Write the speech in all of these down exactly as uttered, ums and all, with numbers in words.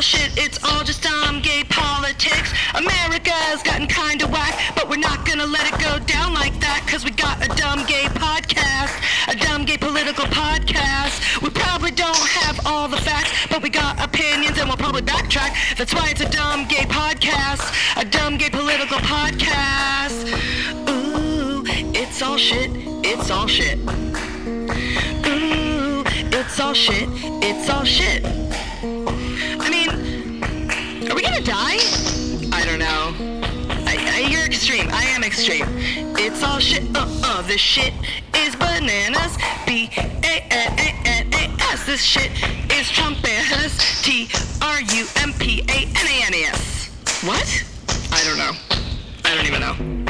shit, it's all just dumb gay politics. America's gotten kinda whack, but we're not gonna let it go down like that, cause we got a dumb gay podcast, a dumb gay political podcast. We probably don't have all the facts, but we got opinions and we'll probably backtrack. That's why it's a dumb gay podcast, a dumb gay political podcast. Ooh, it's all shit, it's all shit. Ooh, it's all shit, it's all shit. I mean, are we gonna die? I don't know. I, I, you're extreme. I am extreme. It's all shit. Uh-uh. This shit is bananas. B A N A N A S. This shit is Trumpanas. T R U M P A N A N A S. What? I don't know. I don't even know.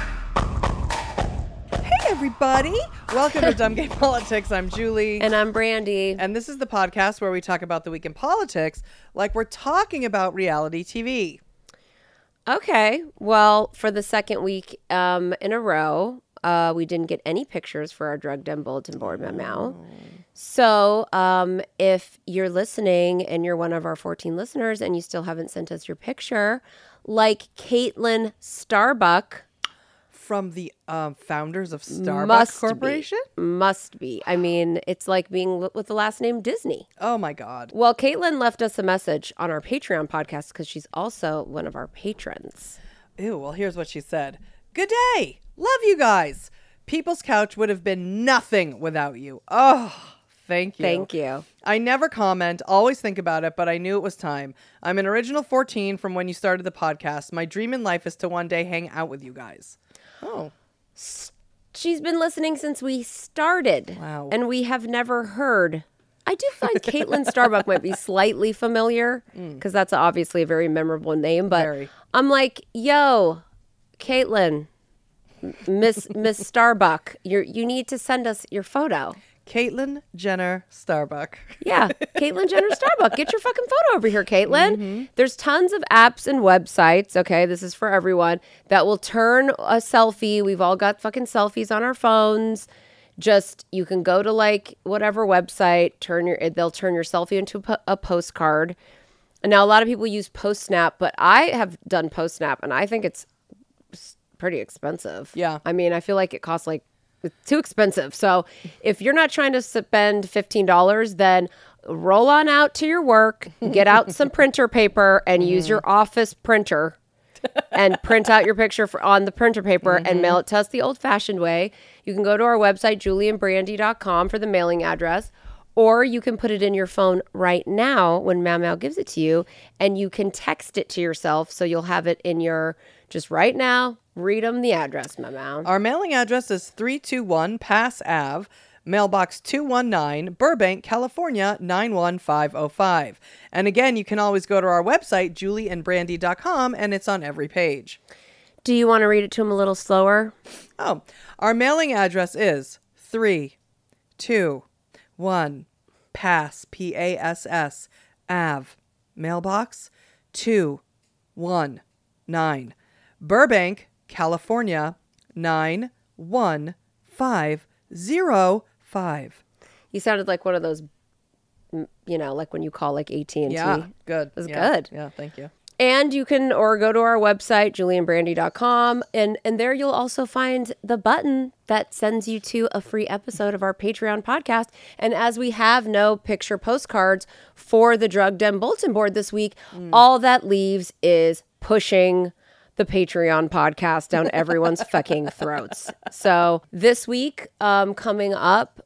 Hey, everybody. Welcome to Dumb Gay Politics. I'm Julie. And I'm Brandy. And this is the podcast where we talk about the week in politics like we're talking about reality T V. Okay. Well, for the second week um, in a row, uh, we didn't get any pictures for our Drug Den Bulletin Board memo. Oh. So um, if you're listening and you're one of our fourteen listeners and you still haven't sent us your picture, like Caitlin Starbuck, from the um, founders of Starbucks must Corporation? Be, must be. I mean, it's like being with the last name Disney. Oh, my God. Well, Caitlin left us a message on our Patreon podcast because she's also one of our patrons. Ew, well, here's what she said. Good day. Love you guys. People's Couch would have been nothing without you. Oh, thank you. Thank you. I never comment, always think about it, but I knew it was time. I'm an original fourteen from when you started the podcast. My dream in life is to one day hang out with you guys. Oh. She's been listening since we started. Wow. And we have never heard. I do find Caitlin Starbuck might be slightly familiar because mm. that's obviously a very memorable name. But very. I'm like, yo, Caitlin, Miss Miss Starbuck, you you need to send us your photo. Caitlyn Jenner Starbuck. Yeah, Caitlyn Jenner Starbuck. Get your fucking photo over here, Caitlin. Mm-hmm. There's tons of apps and websites, okay, this is for everyone, that will turn a selfie. We've all got fucking selfies on our phones. Just, you can go to like whatever website, turn your, they'll turn your selfie into a, po- a postcard. And now a lot of people use PostSnap, but I have done PostSnap and I think it's pretty expensive. Yeah. I mean, I feel like it costs like it's too expensive. So if you're not trying to spend fifteen dollars, then roll on out to your work, get out some printer paper and mm-hmm. use your office printer and print out your picture for, on the printer paper mm-hmm. and mail it to us the old-fashioned way. You can go to our website, julie and brandy dot com, for the mailing address, or you can put it in your phone right now when Mau Mau gives it to you, and you can text it to yourself so you'll have it in your, just right now, read them the address, Mau Mau. Our mailing address is three two one Pass Ave, mailbox two one nine, Burbank, California, nine one five oh five. And again, you can always go to our website, julie and brandy dot com, and it's on every page. Do you want to read it to him a little slower? Oh, our mailing address is three two one Pass, P A S S, Ave, mailbox two one nine, Burbank, California, nine one five oh five. You sounded like one of those, you know, like when you call like A T and T. Yeah, good. It was yeah. good. Yeah, thank you. And you can, or go to our website, julie and brandy dot com, and, and there you'll also find the button that sends you to a free episode of our Patreon podcast. And as we have no picture postcards for the Drug Den Bulletin Board this week, mm. all that leaves is pushing the Patreon podcast down everyone's fucking throats. So this week, um, coming up,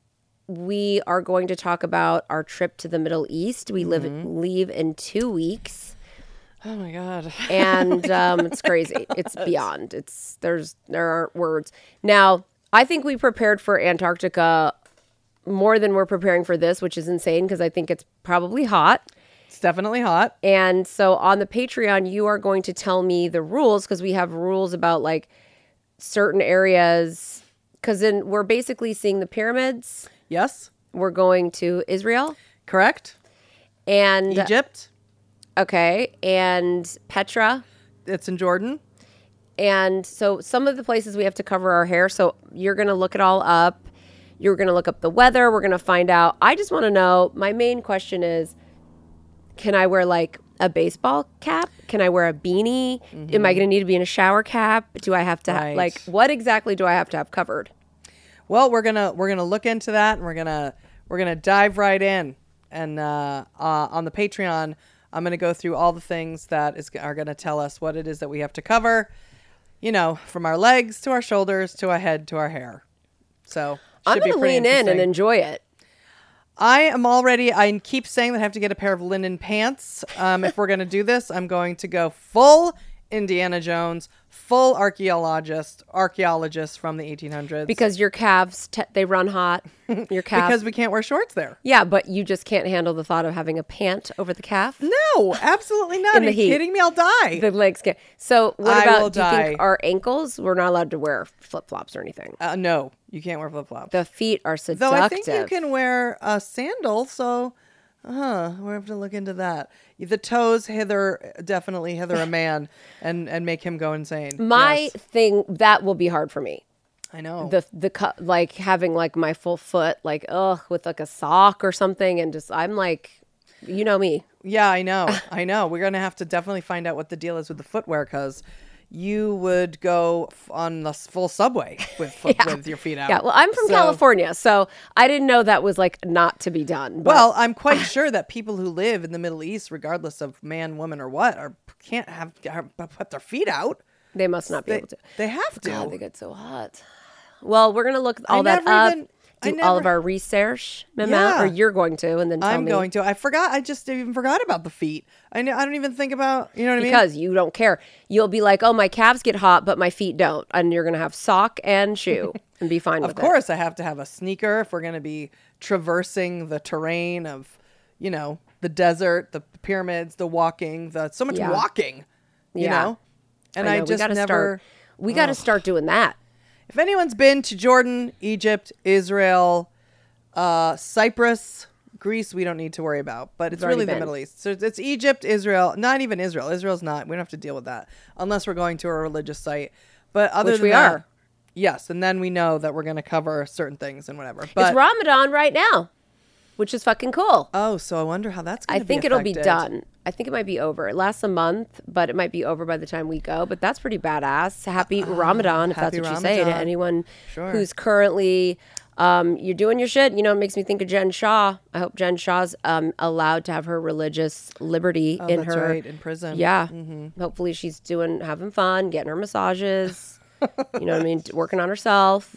we are going to talk about our trip to the Middle East. We live mm-hmm. leave in two weeks. Oh my God. And um, it's crazy. It's beyond. It's there's there aren't words. Now, I think we prepared for Antarctica more than we're preparing for this, which is insane because I think it's probably hot. It's definitely hot. And so on the Patreon, you are going to tell me the rules because we have rules about like certain areas. Because then we're basically seeing the pyramids. Yes. We're going to Israel. Correct. And Egypt. Okay. And Petra. It's in Jordan. And so some of the places we have to cover our hair. So you're going to look it all up. You're going to look up the weather. We're going to find out. I just want to know, my main question is, can I wear like a baseball cap? Can I wear a beanie? Mm-hmm. Am I going to need to be in a shower cap? Do I have to Right. ha- like what exactly do I have to have covered? Well, we're gonna we're gonna look into that, and we're gonna we're gonna dive right in. And uh, uh, on the Patreon, I'm gonna go through all the things that is are gonna tell us what it is that we have to cover. You know, from our legs to our shoulders to our head to our hair. So I'm should be going to pretty lean in and interesting. enjoy it. I am already, I keep saying that I have to get a pair of linen pants. Um, if we're going to do this, I'm going to go full Indiana Jones, full archaeologist, archaeologist from the eighteen hundreds. Because your calves, te- they run hot. Your calves. Because we can't wear shorts there. Yeah, but you just can't handle the thought of having a pant over the calf. No, absolutely not. In Are the you heat. kidding me? I'll die. The legs can't. So what I about, will do you die. think our ankles, we're not allowed to wear flip-flops or anything? Uh, no, you can't wear flip-flops. The feet are seductive. Though I think you can wear a sandal, so huh, we have to look into that. The toes hither, definitely hither a man and, and make him go insane. My Yes. thing, that will be hard for me. I know. The the cu- like having like my full foot, like ugh, with like a sock or something, and just I'm like, you know me. Yeah, I know. I know. We're going to have to definitely find out what the deal is with the footwear, because you would go f- on the s- full subway with foot, Yeah. with your feet out. Yeah, well, I'm from So- California, so I didn't know that was like not to be done. But Well, I'm quite sure that people who live in the Middle East, regardless of man, woman, or what, are can't have, have put their feet out. they must not be They, able to. they have to. God, they get so hot. Well, we're gonna look all that never up, even- I do all of never- our research, Mama, Yeah. or you're going to, and then tell I'm me going to. I forgot. I just even forgot about the feet. I know. I don't even think about. You know what I mean? because you don't care. You'll be like, oh, my calves get hot, but my feet don't, and you're gonna have sock and shoe and be fine with Of it. course, I have to have a sneaker if we're going to be traversing the terrain of, you know, the desert, the pyramids, the walking, the so much Yeah. walking. You Yeah. know, and I I, know, we just gotta never. start. We got to start doing that. If anyone's been to Jordan, Egypt, Israel, uh, Cyprus, Greece, we don't need to worry about. But it's already really the been. Middle East. So it's Egypt, Israel, not even Israel. Israel's not. We don't have to deal with that unless we're going to a religious site. But other Which than we that, are. yes, and then we know that we're going to cover certain things and whatever. But It's Ramadan right now, which is fucking cool. oh, so I wonder how that's going I to be think it'll be affected. done. I think it might be over. It lasts a month, but it might be over by the time we go. But that's pretty badass. Happy Ramadan, if happy that's what you say to Ramadan. anyone Sure. who's currently, um, you're doing your shit. You know, it makes me think of Jen Shaw. I hope Jen Shaw's um, allowed to have her religious liberty Oh, in that's her. right, in prison. Yeah. Hopefully she's doing, having fun, getting her massages. You know what I mean? Working on herself.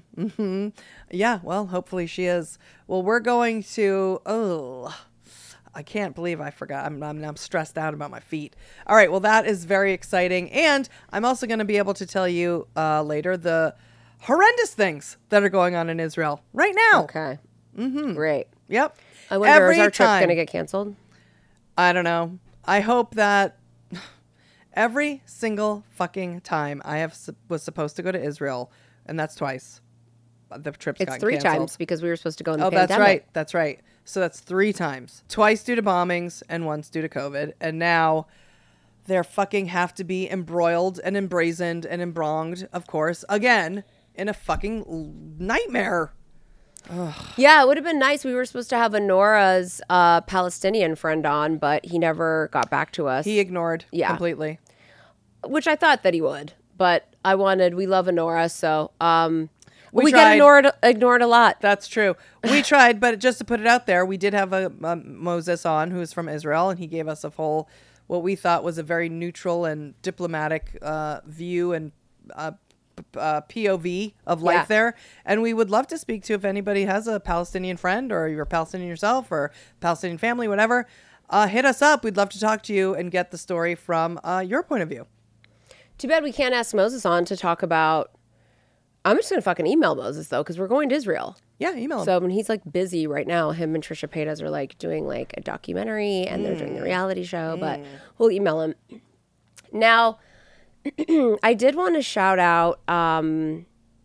Yeah, well, hopefully she is. Well, we're going to. Oh, I can't believe I forgot. I'm, I'm, I'm stressed out about my feet. All right, well, that is very exciting. And I'm also going to be able to tell you uh, later the horrendous things that are going on in Israel right now. Okay. Mm-hmm. Great. Yep. I wonder, Every is our trip time. going to get canceled? I don't know. I hope that every single fucking time I have su- was supposed to go to Israel, and that's twice. The trip's It's gotten three canceled. times because we were supposed to go in the Oh, pandemic. that's right. That's right. So that's three times. Twice due to bombings and once due to COVID. And now they're fucking have to be embroiled and embrazened and embronged, of course, again, in a fucking l- nightmare. Yeah, it would have been nice. We were supposed to have Anora's uh, Palestinian friend on, but he never got back to us. He ignored Yeah. completely. which I thought that he would, but I wanted. We love Anora, so um, We we, tried. get ignored ignored a lot. That's true. We tried, but just to put it out there, we did have a, a Moses on who's from Israel, and he gave us a full, what we thought was a very neutral and diplomatic uh, view and uh, p- uh, P O V of life Yeah. there. And we would love to speak to if anybody has a Palestinian friend, or you're Palestinian yourself, or Palestinian family, whatever. Uh, hit us up. We'd love to talk to you and get the story from uh, your point of view. Too bad we can't ask Moses on to talk about. I'm just gonna fucking email Moses though, because we're going to Israel. Yeah, email him. So when he's like busy right now, him and Trisha Paytas are like doing like a documentary and they're doing the reality show, but we'll email him. Now, I did want to shout out um,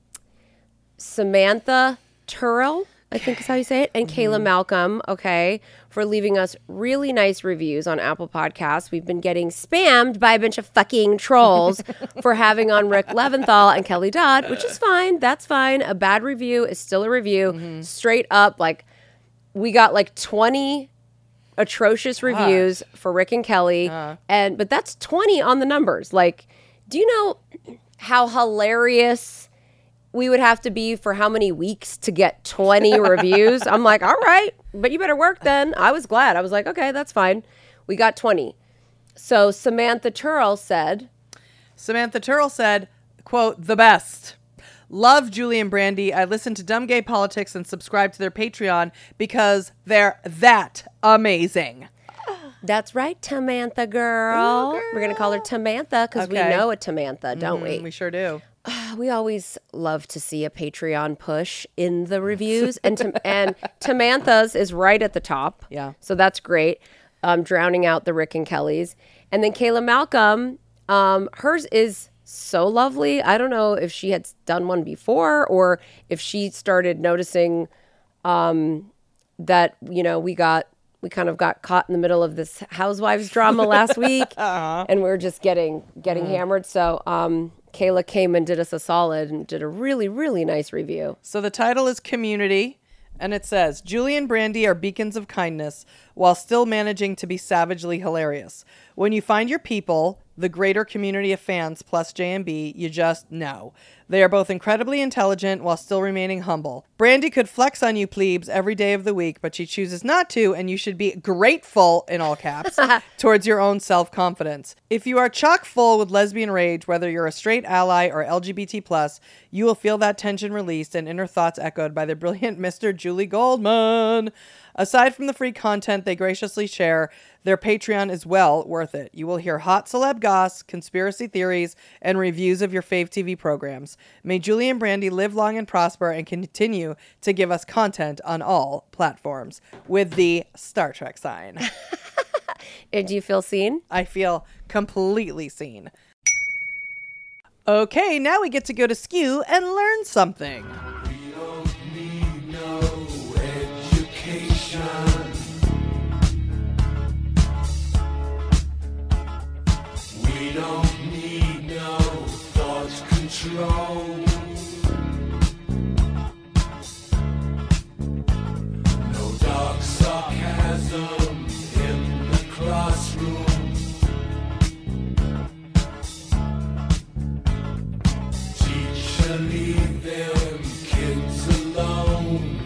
Samantha Turrell, I think is how you say it, and Kayla Malcolm, okay, for leaving us really nice reviews on Apple Podcasts. We've been getting spammed by a bunch of fucking trolls for having on Rick Leventhal and Kelly Dodd, which is fine. That's fine. A bad review is still a review. Straight up, like, we got like twenty atrocious reviews for Rick and Kelly. Uh. And but that's twenty on the numbers. Like, do you know how hilarious we would have to be for how many weeks to get twenty reviews? I'm like, all right, but you better work then. I was glad. I was like, okay, that's fine. We got twenty. So Samantha Turrell said, Samantha Turrell said, quote, the best. Love Julie and Brandy. I listen to Dumb Gay Politics and subscribe to their Patreon because they're that amazing. that's right, Tamantha girl. Ooh, girl. We're going to call her Tamantha because Okay. we know a Tamantha, don't Mm, we? we sure do. We always love to see a Patreon push in the reviews. And Tam- and Tamantha's is right at the top. Yeah. So that's great. Um, drowning out the Rick and Kellys. And then Kayla Malcolm, um, hers is so lovely. I don't know if she had done one before or if she started noticing um, that, you know, we got, we kind of got caught in the middle of this housewives drama last week uh-huh. and we we're just getting, getting mm. hammered. So um, Kayla came and did us a solid and did a really, really nice review. So the title is Community, and it says, Julie and Brandy are beacons of kindness while still managing to be savagely hilarious. When you find your people, the greater community of fans plus J and B, you just know. They are both incredibly intelligent while still remaining humble. Brandy could flex on you plebes every day of the week, but she chooses not to, and you should be grateful, in all caps, towards your own self-confidence. If you are chock full with lesbian rage, whether you're a straight ally or L G B T plus, you will feel that tension released and inner thoughts echoed by the brilliant Mister Julie Goldman. Aside from the free content they graciously share, their Patreon is well worth it. You will hear hot celeb goss, conspiracy theories, and reviews of your fave T V programs. May Julie and Brandy live long and prosper and continue to give us content on all platforms. With the Star Trek sign. And do you feel seen? I feel completely seen. Okay, now we get to go to Skew and learn something. We don't need no education. We don't need no thought control. No dark sarcasm in the classroom. Teacher, leave them kids alone.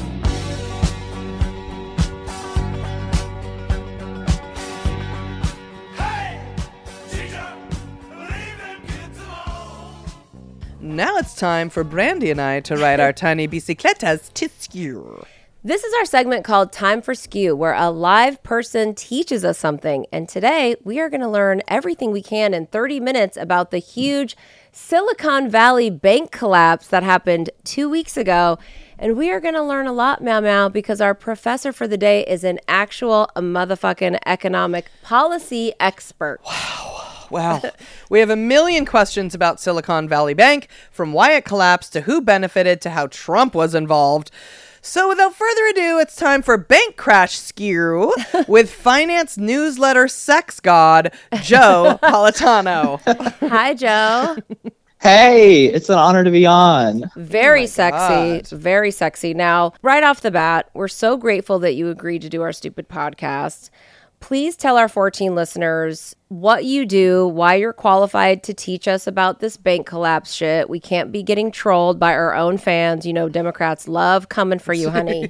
Now it's time for Brandy and I to ride our tiny bicicletas to Skew. This is our segment called Time for Skew, where a live person teaches us something. And today we are going to learn everything we can in thirty minutes about the huge Silicon Valley bank collapse that happened two weeks ago. And we are going to learn a lot, Meow Meow, because our professor for the day is an actual motherfucking economic policy expert. Wow. We have a million questions about Silicon Valley Bank, from why it collapsed to who benefited to how Trump was involved. So without further ado, it's time for Bank Crash Skew with finance newsletter sex god, Joe Politano. Hi, Joe. Hey, it's an honor to be on. Very Oh sexy. God. Very sexy. Now, right off the bat, we're so grateful that you agreed to do our stupid podcast. Please tell our fourteen listeners what you do, why you're qualified to teach us about this bank collapse shit. We can't be getting trolled by our own fans. You know, Democrats love coming for you, honey.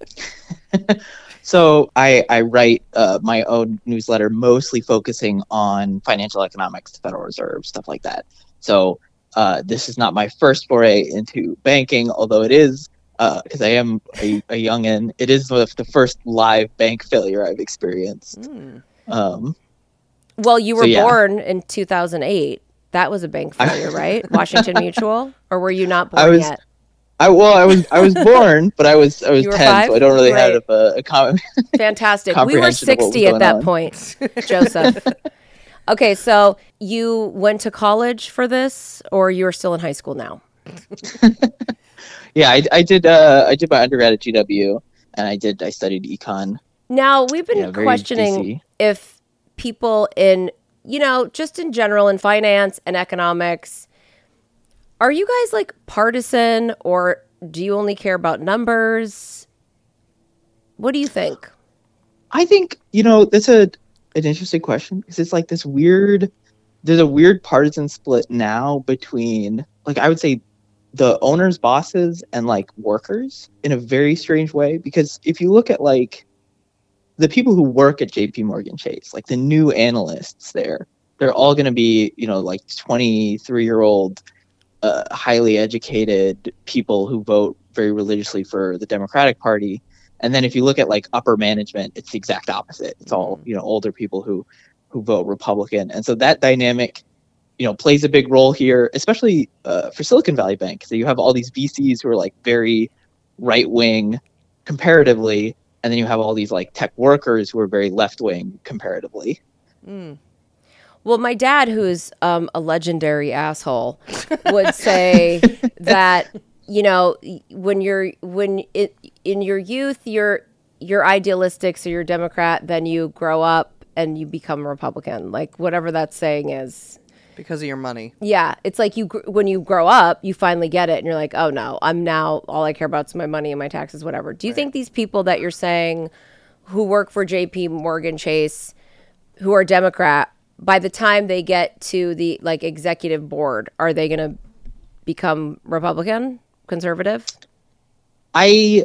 So I, I write uh, my own newsletter, mostly focusing on financial economics, the Federal Reserve, stuff like that. So uh, this is not my first foray into banking, although it is, because uh, I am a, a youngin', it is the, the first live bank failure I've experienced. Mm. Um, well, you were so, yeah. born in two thousand eight. That was a bank failure, right? Washington Mutual? Or were you not born I was, yet? I well, I was I was born, but I was I was You were ten, five? so I don't really Right. have a, a com- Fantastic. We were comprehension of what was sixty at going that on. point, Joseph. Okay, so you went to college for this, or you are still in high school now? Yeah, I, I did. Uh, I did my undergrad at G W, and I did. I studied econ. Now, we've been Yeah, very questioning D C. if people in, you know, just in general in finance and economics, are you guys like partisan, or do you only care about numbers? What do you think? I think, you know, that's a an interesting question because it's like this weird, there's a weird partisan split now between, like, I would say the owners, bosses, and like workers in a very strange way. Because if you look at like the people who work at J P Morgan Chase, like the new analysts there, they're all going to be, you know, like twenty-three year old, uh, highly educated people who vote very religiously for the Democratic Party. And then if you look at like upper management, it's the exact opposite. It's all, you know, older people who, who vote Republican. And so that dynamic, you know, plays a big role here, especially uh, for Silicon Valley Bank. So you have all these V Cs who are like very right wing comparatively. And then you have all these like tech workers who are very left wing comparatively. Mm. Well, my dad, who's um, a legendary asshole, would say that, you know, when you're when it, in your youth you're you're idealistic, so you're Democrat, then you grow up and you become a Republican, like whatever that saying is. Because of your money. Yeah, it's like you gr- when you grow up, you finally get it, and you're like, oh no, I'm now all I care about is my money and my taxes, whatever. Do you right. think these people that you're saying who work for J P Morgan Chase, who are Democrat, by the time they get to the like executive board, are they going to become Republican? Conservative? I,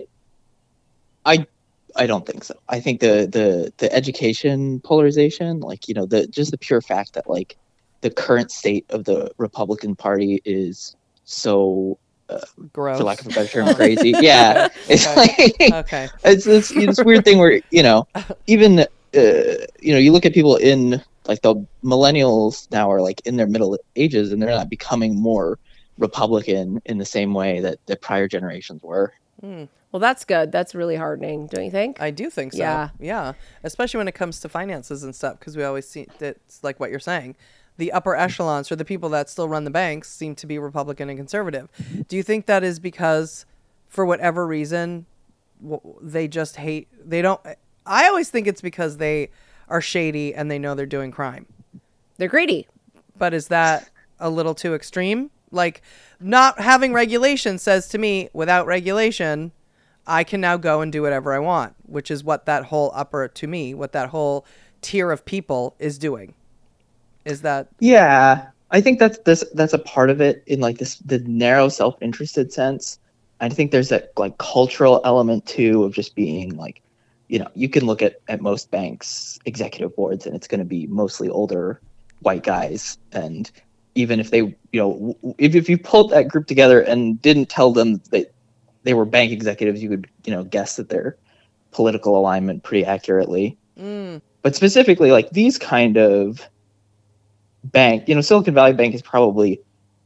I, I don't think so. I think the the the education polarization, like, you know, the just the pure fact that like the current state of the Republican Party is so, uh, gross, for lack of a better term, crazy. Yeah, it's okay. like okay. It's this, this weird thing where, you know, even uh, you know, you look at people in like the millennials now are like in their middle ages and they're not becoming more Republican in the same way that the prior generations were. Mm. Well, that's good. That's really heartening, don't you think? I do think so. Yeah. Yeah. Especially when it comes to finances and stuff, because we always see it's like what you're saying. The upper echelons or the people that still run the banks seem to be Republican and conservative. Do you think that is because, for whatever reason, they just hate, they don't, I always think it's because they are shady and they know they're doing crime. They're greedy. But is that a little too extreme? Like, not having regulation says to me, without regulation, I can now go and do whatever I want, which is what that whole upper, to me, what that whole tier of people is doing. Is that? Yeah, I think that's this. That's a part of it in like this the narrow self-interested sense. I think there's that like cultural element too of just being like, you know, you can look at at most banks executive boards and it's going to be mostly older white guys, and even if they, you know, if, if you pulled that group together and didn't tell them that they were bank executives, you would, you know, guess that their political alignment pretty accurately. Mm. But specifically, like these kind of bank, you know, Silicon Valley Bank is probably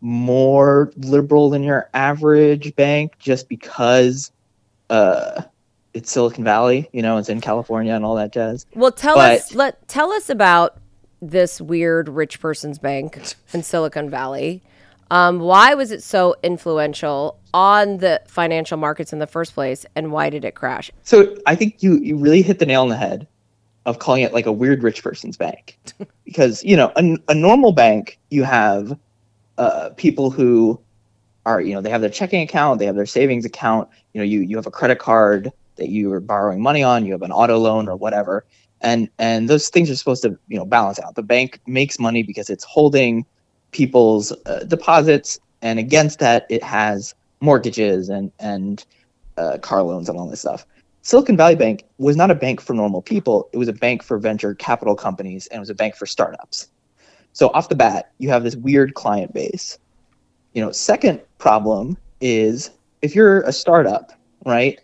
more liberal than your average bank just because uh, it's Silicon Valley, you know, it's in California and all that jazz. Well, tell but, us, let tell us about this weird rich person's bank in Silicon Valley. Um, why was it so influential on the financial markets in the first place, and why did it crash? So I think you, you really hit the nail on the head of calling it like a weird rich person's bank. Because, you know, a, a normal bank, you have uh, people who are, you know, they have their checking account, they have their savings account, you know, you, you have a credit card that you are borrowing money on, you have an auto loan or whatever. And and those things are supposed to, you know, balance out. The bank makes money because it's holding people's uh, deposits, and against that, it has mortgages and and uh, car loans and all this stuff. Silicon Valley Bank was not a bank for normal people. It was a bank for venture capital companies, and it was a bank for startups. So off the bat, you have this weird client base. You know, second problem is if you're a startup, right?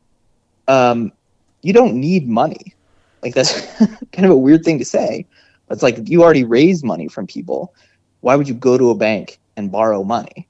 Um, you don't need money. Like, that's kind of a weird thing to say. But it's like, you already raised money from people. Why would you go to a bank and borrow money?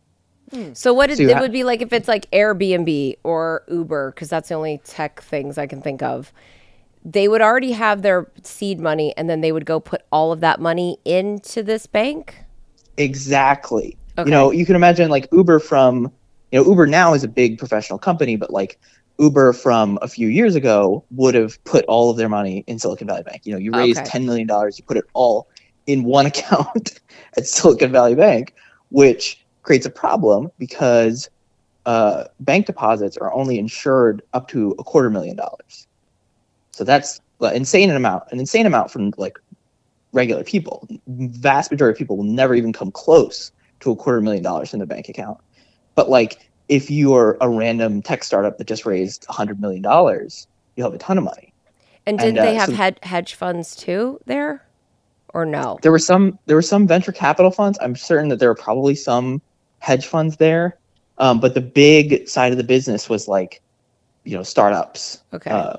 So what it, So you it ha- would be like if it's like Airbnb or Uber, because that's the only tech things I can think of. They would already have their seed money, and then they would go put all of that money into this bank? Exactly. Okay. You know, you can imagine like Uber from, you know, Uber now is a big professional company, but like Uber from a few years ago would have put all of their money in Silicon Valley Bank. You know, you raise Okay. ten million dollars, you put it all in one account at Silicon Valley Bank, which creates a problem because uh, bank deposits are only insured up to a quarter million dollars. So that's an insane amount, an insane amount from like regular people. Vast majority of people will never even come close to a quarter million dollars in their bank account. But like, if you are a random tech startup that just raised a hundred million dollars, you have a ton of money. And didn't And, uh, they have so- hed- hedge funds too there, or no? There were some, there were some venture capital funds. I'm certain that there were probably some hedge funds there. Um, but the big side of the business was like, you know, startups. Okay. Uh,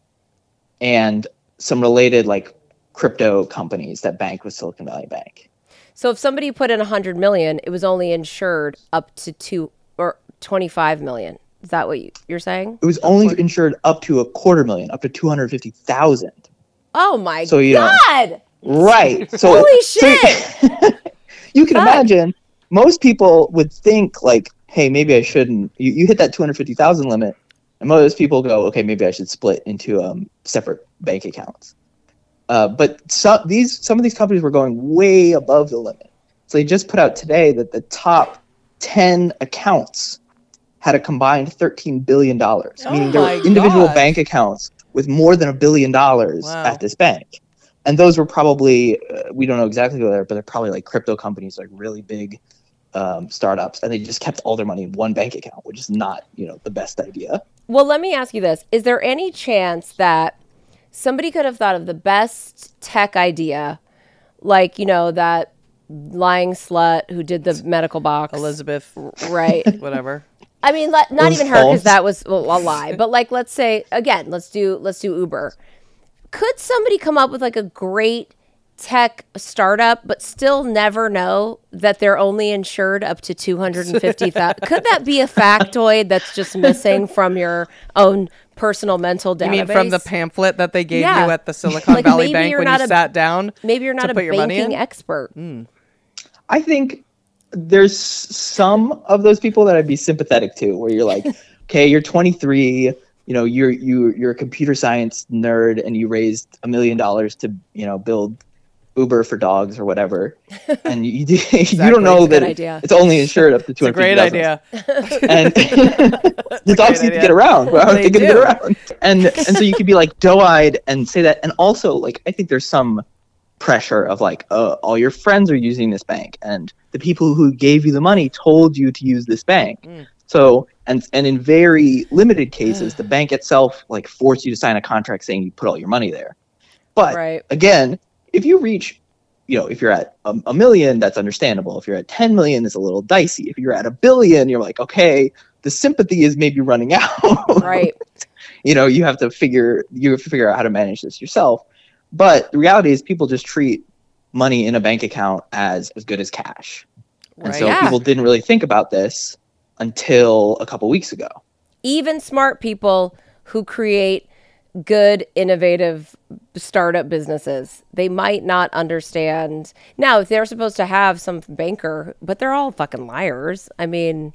and some related like crypto companies that bank with Silicon Valley Bank. So if somebody put in a hundred million, it was only insured up to two or twenty-five million. Is that what you, you're saying? It was only insured up to a quarter million, up to two hundred fifty thousand. Oh my So, you know- God. Right. So Holy so shit. you can Fuck. imagine most people would think like, hey, maybe I shouldn't. You, you hit that two hundred fifty thousand limit, and most people go, okay, maybe I should split into um, separate bank accounts. Uh, but some these some of these companies were going way above the limit. So they just put out today that the top ten accounts had a combined thirteen billion dollars, Oh meaning there my were individual God. bank accounts with more than a billion dollars Wow. at this bank. And those were probably, uh, we don't know exactly who they are, but they're probably like crypto companies, like really big um, startups. And they just kept all their money in one bank account, which is not, you know, the best idea. Well, let me ask you this. Is there any chance that somebody could have thought of the best tech idea, like, you know, that lying slut who did the medical box? Elizabeth, Right. whatever. I mean, let, not Those even her, because phones. that was well, a lie. But like, let's say again, let's do let's do Uber. Could somebody come up with like a great tech startup, but still never know that they're only insured up to two hundred and fifty thousand? Could that be a factoid that's just missing from your own personal mental database? You mean from the pamphlet that they gave Yeah. you at the Silicon Like, Valley maybe Bank you're when not you a- sat down? Maybe you're not to a put your money banking in? expert. I think there's some of those people that I'd be sympathetic to, where you're like, okay, you're twenty-three, you know, you're you you're a computer science nerd, and you raised a million dollars to, you know, build Uber for dogs or whatever, and you you don't know Good that idea. it's only insured up to two It's a hundred fifty great thousand. idea. And the dogs great need to idea. get around. Well, They they can do. get around, and and so you could be like doe-eyed and say that, and also like I think there's some pressure of like, uh, all your friends are using this bank, and the people who gave you the money told you to use this bank. Mm. So and and in very limited cases, the bank itself like forced you to sign a contract saying you put all your money there. But Right. again, if you reach, you know, if you're at a, a million, that's understandable. If you're at ten million, it's a little dicey. If you're at a billion, you're like, okay, the sympathy is maybe running out. Right. You know, you have to figure you have to figure out how to manage this yourself. But the reality is, people just treat money in a bank account as as good as cash, and Right. so Yeah. people didn't really think about this until a couple weeks ago. Even smart people who create good, innovative startup businesses, they might not understand. Now, if they're supposed to have some banker, but they're all fucking liars. I mean,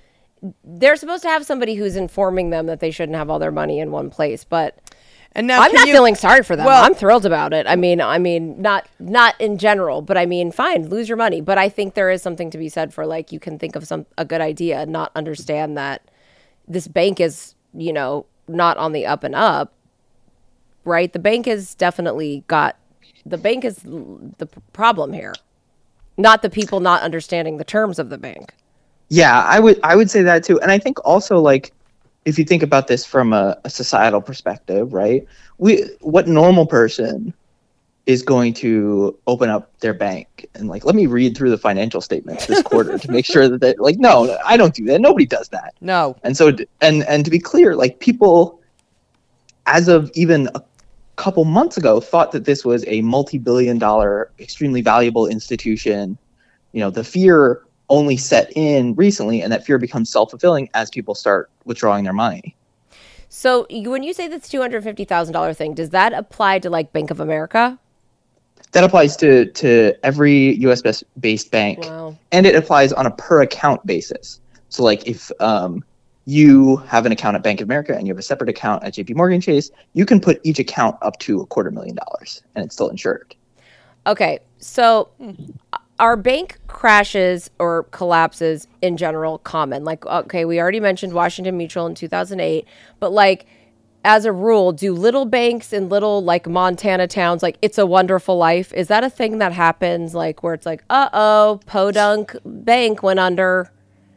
they're supposed to have somebody who's informing them that they shouldn't have all their money in one place. But And now I'm can not you- feeling sorry for them. Well- I'm thrilled about it. I mean, I mean, not not in general, but I mean, fine, lose your money. But I think there is something to be said for like you can think of some a good idea, and not understand that this bank is, you know, not on the up and up. Right? The bank has definitely got the bank is l- the p- problem here, not the people not understanding the terms of the bank. Yeah, I would I would say that too. And I think also like if you think about this from a, a societal perspective, right? We what normal person is going to open up their bank and like, let me read through the financial statements this quarter to make sure that they like, no, I don't do that. Nobody does that. No. And so and and to be clear, like people as of even a couple months ago thought that this was a multi-billion dollar extremely valuable institution. You know, the fear only set in recently, and that fear becomes self-fulfilling as people start withdrawing their money. So you- when you say this two hundred fifty thousand dollar thing, does that apply to like Bank of America? That applies to to every U S bas- based bank, Wow. and it applies on a per account basis. So like if um, you have an account at Bank of America and you have a separate account at J P Morgan Chase, you can put each account up to a quarter million dollars, and it's still insured. Okay, so are bank crashes or collapses in general common? Like, okay, we already mentioned Washington Mutual in two thousand eight, but like, as a rule, do little banks in little like Montana towns, like It's a Wonderful Life, is that a thing that happens, like where it's like, uh-oh, Podunk Bank went under?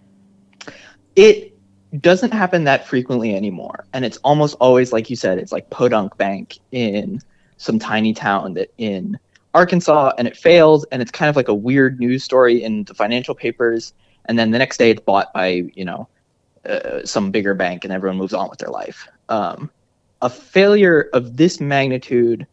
It doesn't happen that frequently anymore. And it's almost always, like you said, it's like Podunk Bank in some tiny town that in Arkansas, and it fails, and it's kind of like a weird news story in the financial papers. And then the next day it's bought by, you know, uh, some bigger bank, and everyone moves on with their life. Um, a failure of this magnitude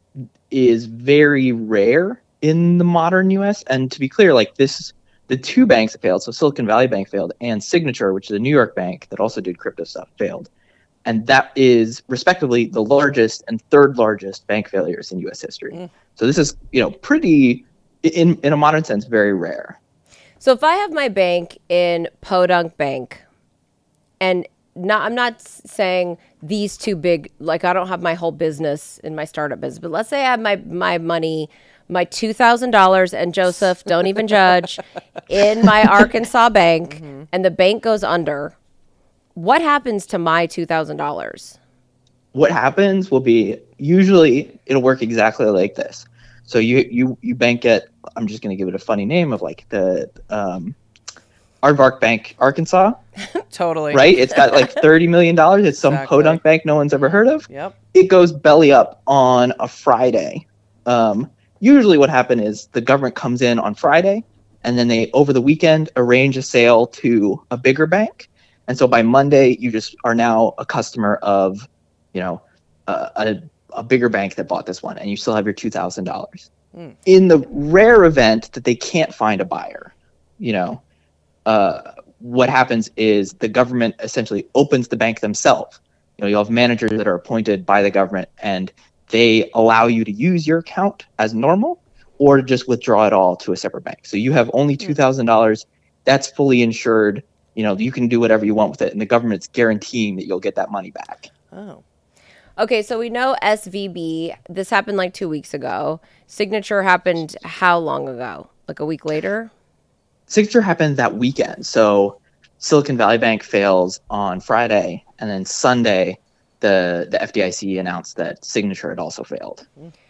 is very rare in the modern U S. And to be clear, like this, the two banks that failed, so Silicon Valley Bank failed, and Signature, which is a New York bank that also did crypto stuff, failed. And that is respectively the largest and third largest bank failures in U S history. Mm. So this is, you know, pretty, in, in a modern sense, very rare. So if I have my bank in Podunk Bank, and not, I'm not saying these two big, like I don't have my whole business in my startup business, but let's say I have my, my money, my two thousand dollars, and Joseph, don't even judge, in my Arkansas bank, mm-hmm. and the bank goes under. What happens to my two thousand dollars? What happens will be, usually it'll work exactly like this. So you you you bank at, I'm just going to give it a funny name of like the um, Aardvark Bank, Arkansas. Totally. Right? It's got like thirty million dollars. It's some Exactly. podunk bank no one's ever heard of. Yep. It goes belly up on a Friday. Um, usually what happens is the government comes in on Friday, and then they, over the weekend, arrange a sale to a bigger bank. And so by Monday, you just are now a customer of, you know, uh, a a bigger bank that bought this one, and you still have your two thousand dollars. Mm. In the rare event that they can't find a buyer, you know, uh, what happens is the government essentially opens the bank themselves. You know, you'll have managers that are appointed by the government, and they allow you to use your account as normal or to just withdraw it all to a separate bank. So you have only two thousand dollars. That's fully insured. You know, you can do whatever you want with it, and the government's guaranteeing that you'll get that money back. Oh. Okay, so we know S V B, this happened like two weeks ago. Signature happened how long ago? Like a week later? Signature happened that weekend. So Silicon Valley Bank fails on Friday, and then Sunday, the, the F D I C announced that Signature had also failed.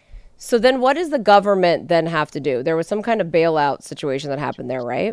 So then what does the government then have to do? There was some kind of bailout situation that happened there, right?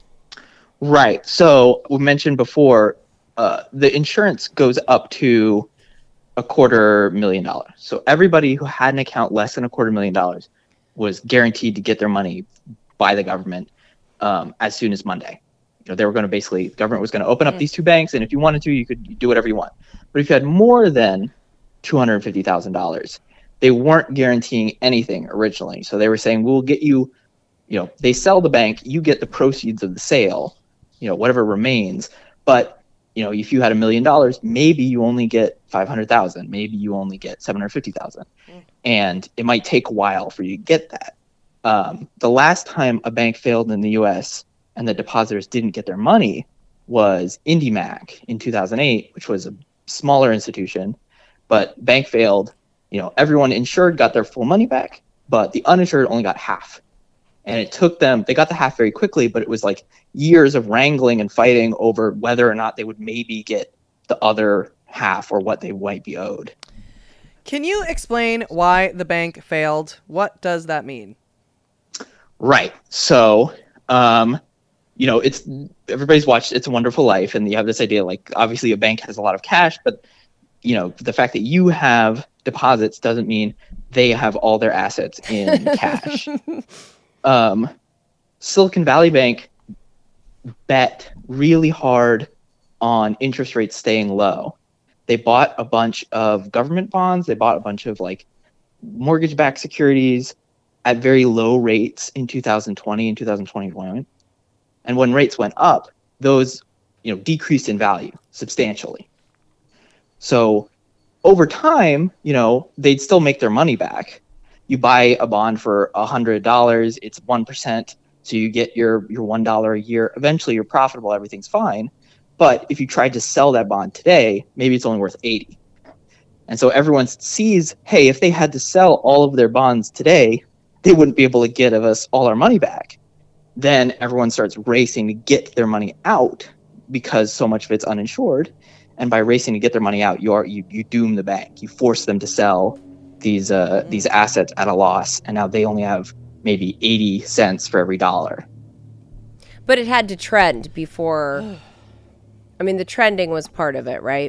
Right. So we mentioned before, uh, the insurance goes up to a quarter million dollars. So everybody who had an account less than a quarter million dollars was guaranteed to get their money by the government um, as soon as Monday. You know, they were going to basically, the government was going to open up mm. these two banks, and if you wanted to, you could do whatever you want. But if you had more than two hundred fifty thousand dollars, they weren't guaranteeing anything originally. So they were saying, we'll get you, you know, they sell the bank, you get the proceeds of the sale, you know, whatever remains. But, you know, if you had a million dollars, maybe you only get five hundred thousand, maybe you only get seven hundred fifty thousand. Mm. And it might take a while for you to get that. Um, the last time a bank failed in the U S and the depositors didn't get their money was IndyMac in two thousand eight, which was a smaller institution, but bank failed. You know, everyone insured got their full money back, but the uninsured only got half. And it took them, they got the half very quickly, but it was like years of wrangling and fighting over whether or not they would maybe get the other half or what they might be owed. Can you explain why the bank failed? What does that mean? Right. So, um, you know, it's everybody's watched It's a Wonderful Life, and you have this idea, like, obviously a bank has a lot of cash, but, you know, the fact that you have deposits doesn't mean they have all their assets in cash. Um, Silicon Valley Bank bet really hard on interest rates staying low. They bought a bunch of government bonds. They bought a bunch of like mortgage-backed securities at very low rates in two thousand twenty and two thousand twenty-one. And when rates went up, those, you know, decreased in value substantially. So over time, you know, they'd still make their money back. You buy a bond for one hundred dollars, it's one percent, so you get your, your one dollar a year. Eventually, you're profitable, everything's fine. But if you tried to sell that bond today, maybe it's only worth eighty. And so everyone sees, hey, if they had to sell all of their bonds today, they wouldn't be able to get us all our money back. Then everyone starts racing to get their money out because so much of it's uninsured. and by racing to get their money out, you are you you doom the bank. You force them to sell these uh mm. these assets at a loss, and now they only have maybe eighty cents for every dollar. But it had to trend before. I mean, the trending was part of it, right?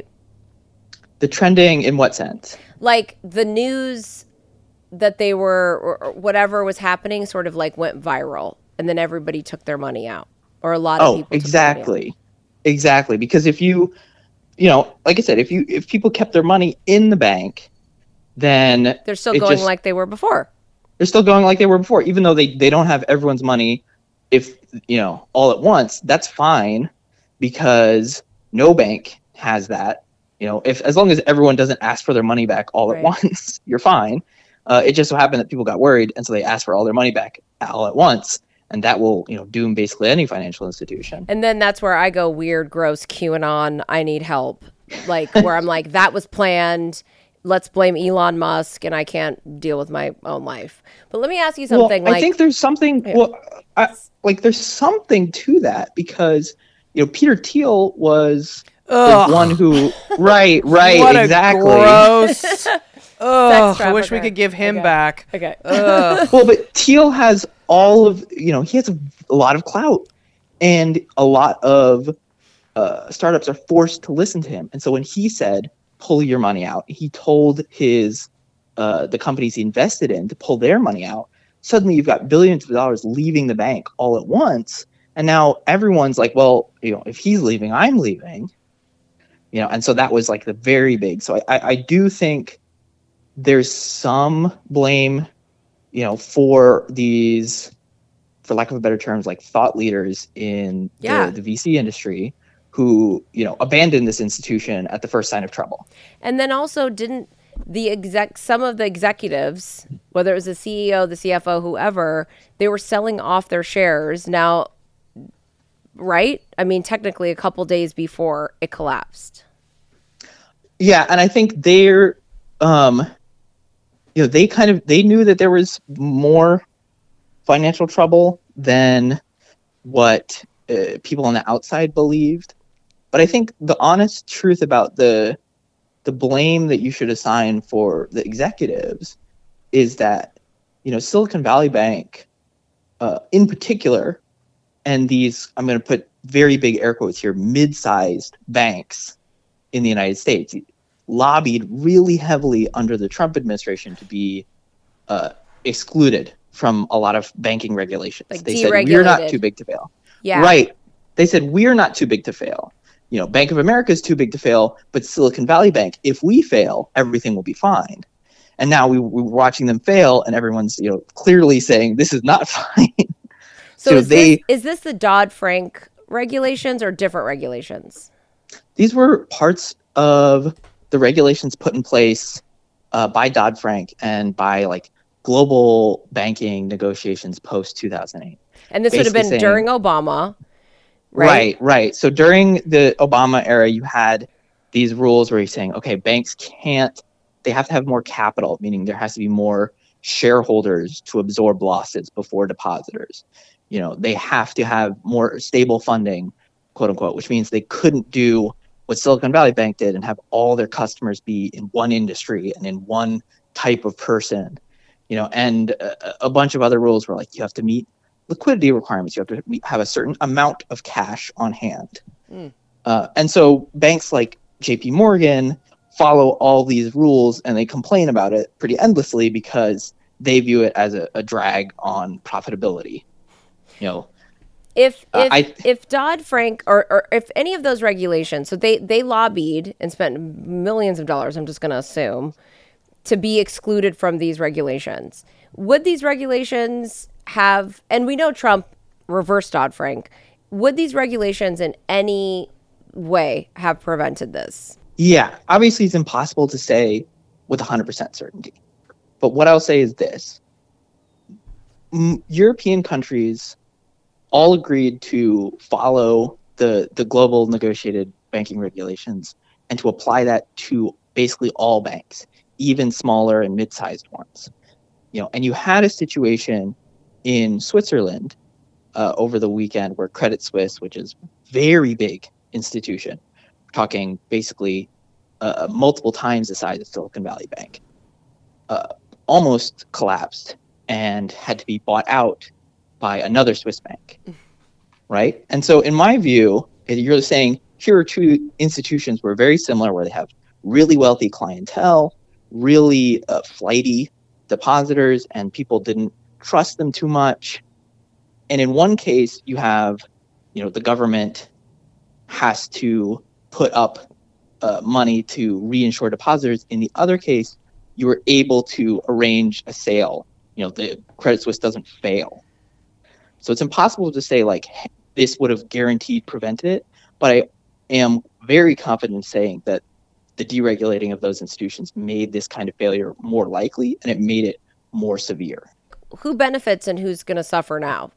The trending in what sense? Like the news that they were, or whatever was happening, sort of like went viral, and then everybody took their money out, or a lot of oh, people. Oh, exactly, exactly. Because if you, you know, like I said, if you if people kept their money in the bank, then they're still going just, like they were before. They're still going like they were before, even though they they don't have everyone's money. If you know all at once, that's fine, because no bank has that. You know, if as long as everyone doesn't ask for their money back all right. at once, you're fine. Uh, it just so happened that people got worried, and so they asked for all their money back all at once, and that will, you know, doom basically any financial institution. And then that's where I go weird, gross QAnon. I need help, like where I'm like, that was planned. Let's blame Elon Musk, and I can't deal with my own life. But let me ask you something. Well, like, I think there's something. Yeah. Well, I, like there's something to that, because you know Peter Thiel was. Ugh. The one who, right, right, what exactly. A gross. Ugh, I wish we trafficker. could give him Okay. back. Okay. Ugh. Well, but Thiel has all of, you know, he has a, a lot of clout, and a lot of uh, startups are forced to listen to him. And so when he said, pull your money out, he told his, uh, the companies he invested in to pull their money out. Suddenly you've got billions of dollars leaving the bank all at once. And now everyone's like, well, you know, if he's leaving, I'm leaving. You know, and so that was like the very big. So I, I do think there's some blame, you know, for these, for lack of a better terms, like thought leaders in Yeah. the, the V C industry who, you know, abandoned this institution at the first sign of trouble. And then also didn't the exec, some of the executives, whether it was the C E O, the C F O, whoever, they were selling off their shares. Now, right? I mean, technically a couple days before it collapsed. Yeah, and I think they're, um, you know, they kind of, they knew that there was more financial trouble than what uh, people on the outside believed. But I think the honest truth about the the blame that you should assign for the executives is that, you know, Silicon Valley Bank, uh, in particular, and these, I'm going to put very big air quotes here, mid-sized banks in the United States, lobbied really heavily under the Trump administration to be uh, excluded from a lot of banking regulations. Like they said, we're not deregulated. too big to fail. Yeah. Right. They said, we're not too big to fail. You know, Bank of America is too big to fail, but Silicon Valley Bank, if we fail, everything will be fine. And now we, we're watching them fail, and everyone's, you know, clearly saying this is not fine. So, So is, they- this, is this the Dodd-Frank regulations or different regulations? These were parts of the regulations put in place uh, by Dodd-Frank and by like global banking negotiations post two thousand eight. And this would have been Basically saying- during Obama, right? Right, right. So during the Obama era, you had these rules where you're saying, okay, banks can't, they have to have more capital, meaning there has to be more shareholders to absorb losses before depositors. You know, they have to have more stable funding, quote unquote, which means they couldn't do what Silicon Valley Bank did and have all their customers be in one industry and in one type of person, you know, and a, a bunch of other rules were like, you have to meet liquidity requirements. You have to meet, have a certain amount of cash on hand. Mm. Uh, and so banks like J P Morgan follow all these rules, and they complain about it pretty endlessly because they view it as a, a drag on profitability. You know, If if Uh, I- if Dodd-Frank or, or if any of those regulations, so they they lobbied and spent millions of dollars, I'm just going to assume, to be excluded from these regulations. Would these regulations have, and we know Trump reversed Dodd-Frank, would these regulations in any way have prevented this? yeah, obviously it's impossible to say with one hundred percent certainty. But what I'll say is this. M- European countries all agreed to follow the, the global negotiated banking regulations and to apply that to basically all banks, even smaller and mid-sized ones. You know, and you had a situation in Switzerland uh, over the weekend where Credit Suisse, which is a very big institution, talking basically uh, multiple times the size of Silicon Valley Bank, uh, almost collapsed and had to be bought out by another Swiss bank, right? And so in my view, you're saying here are two institutions where very similar, where they have really wealthy clientele, really uh, flighty depositors, and people didn't trust them too much. And in one case, you have, you know, the government has to put up uh, money to reinsure depositors. In the other case, you were able to arrange a sale. You know, the Credit Suisse doesn't fail. So it's impossible to say, like, this would have guaranteed prevented it. But I am very confident in saying that the deregulating of those institutions made this kind of failure more likely, and it made it more severe. Who benefits and who's going to suffer now?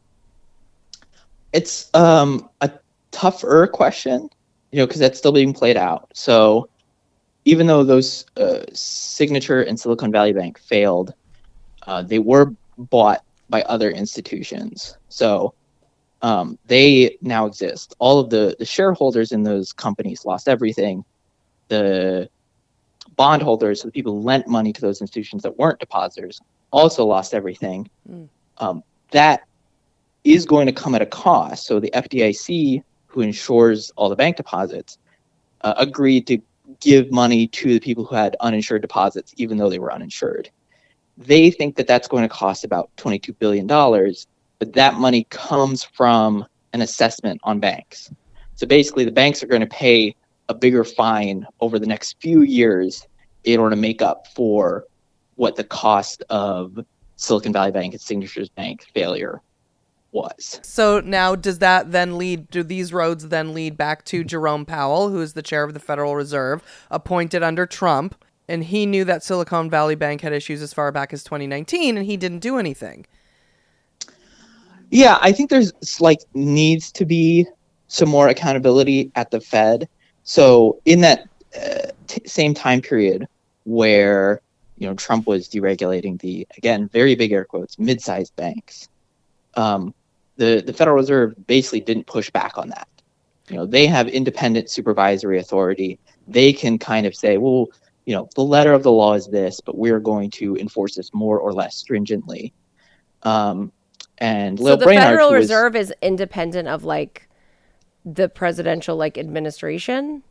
It's um, a tougher question, you know, because that's still being played out. So even though those uh, Signature and Silicon Valley Bank failed, uh, they were bought by other institutions. So um, they now exist. All of the, the shareholders in those companies lost everything. The bondholders, so the people who lent money to those institutions that weren't depositors, also lost everything. Mm. Um, that is going to come at a cost. So the F D I C, who insures all the bank deposits, uh, agreed to give money to the people who had uninsured deposits, even though they were uninsured. They think that that's going to cost about twenty-two billion dollars, but that money comes from an assessment on banks. So basically, the banks are going to pay a bigger fine over the next few years in order to make up for what the cost of Silicon Valley Bank and Signature's Bank failure was. So now does that then lead, do these roads then lead back to Jerome Powell, who is the chair of the Federal Reserve, appointed under Trump, and he knew that Silicon Valley Bank had issues as far back as twenty nineteen, and he didn't do anything? Yeah, I think there's like needs to be some more accountability at the Fed. So in that uh, t- same time period where, you know, Trump was deregulating the, again, very big air quotes, mid-sized banks, um, the, the Federal Reserve basically didn't push back on that. You know, they have independent supervisory authority. They can kind of say, well, you know, the letter of the law is this, but we're going to enforce this more or less stringently. Um, and so Lil the Brainard, Federal was, Reserve is independent of like the presidential like administration.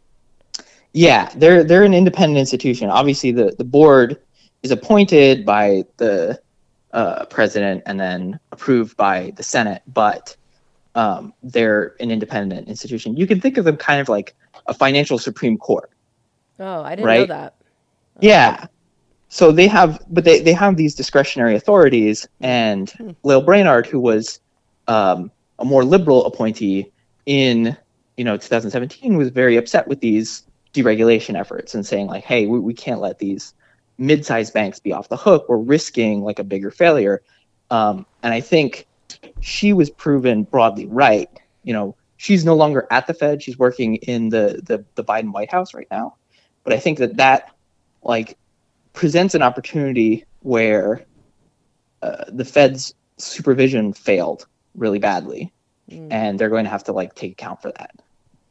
Yeah, they're they're an independent institution. Obviously, the, the board is appointed by the uh, president and then approved by the Senate, but um, they're an independent institution. You can think of them kind of like a financial Supreme Court. Oh, I didn't right? know that. Yeah. So they have, but they, they have these discretionary authorities, and hmm. Lil Brainard, who was um, a more liberal appointee in, you know, two thousand seventeen, was very upset with these deregulation efforts and saying like, hey, we, we can't let these mid-sized banks be off the hook. We're risking like a bigger failure. Um, and I think she was proven broadly right. You know, she's no longer at the Fed. She's working in the, the, the Biden White House right now. But I think that that like presents an opportunity where uh, the Fed's supervision failed really badly. Mm. And they're going to have to like take account for that.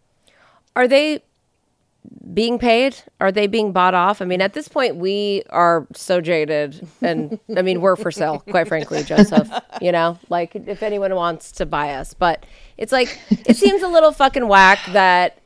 Are they being paid? Are they being bought off? I mean, at this point, we are so jaded, and I mean, we're for sale, quite frankly, Joseph. You know, like if anyone wants to buy us, but it's like it seems a little fucking whack that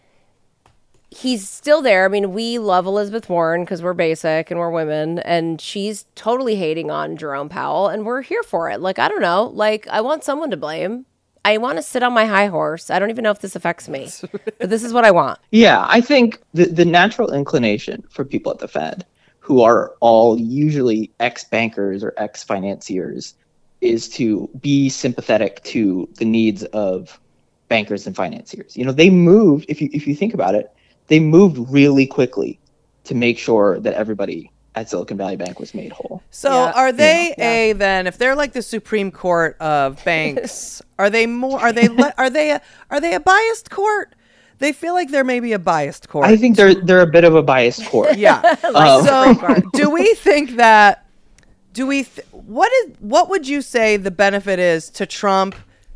he's still there. I mean, we love Elizabeth Warren because we're basic and we're women, and she's totally hating on Jerome Powell, and we're here for it. Like, I don't know, like I want someone to blame. I want to sit on my high horse. I don't even know if this affects me, but this is what I want. Yeah, I think the, the natural inclination for people at the Fed, who are all usually ex-bankers or ex-financiers, is to be sympathetic to the needs of bankers and financiers. You know, they moved, if you if you think about it, they moved really quickly to make sure that everybody at Silicon Valley Bank was made whole. So yeah. are they yeah. a then if they're like the Supreme Court of banks, are they more are they le- are they a, are they a biased court? They feel like they're maybe a biased court. I think they're they're a bit of a biased court. Yeah. um, So do we think that do we th- what is what would you say the benefit is to Trump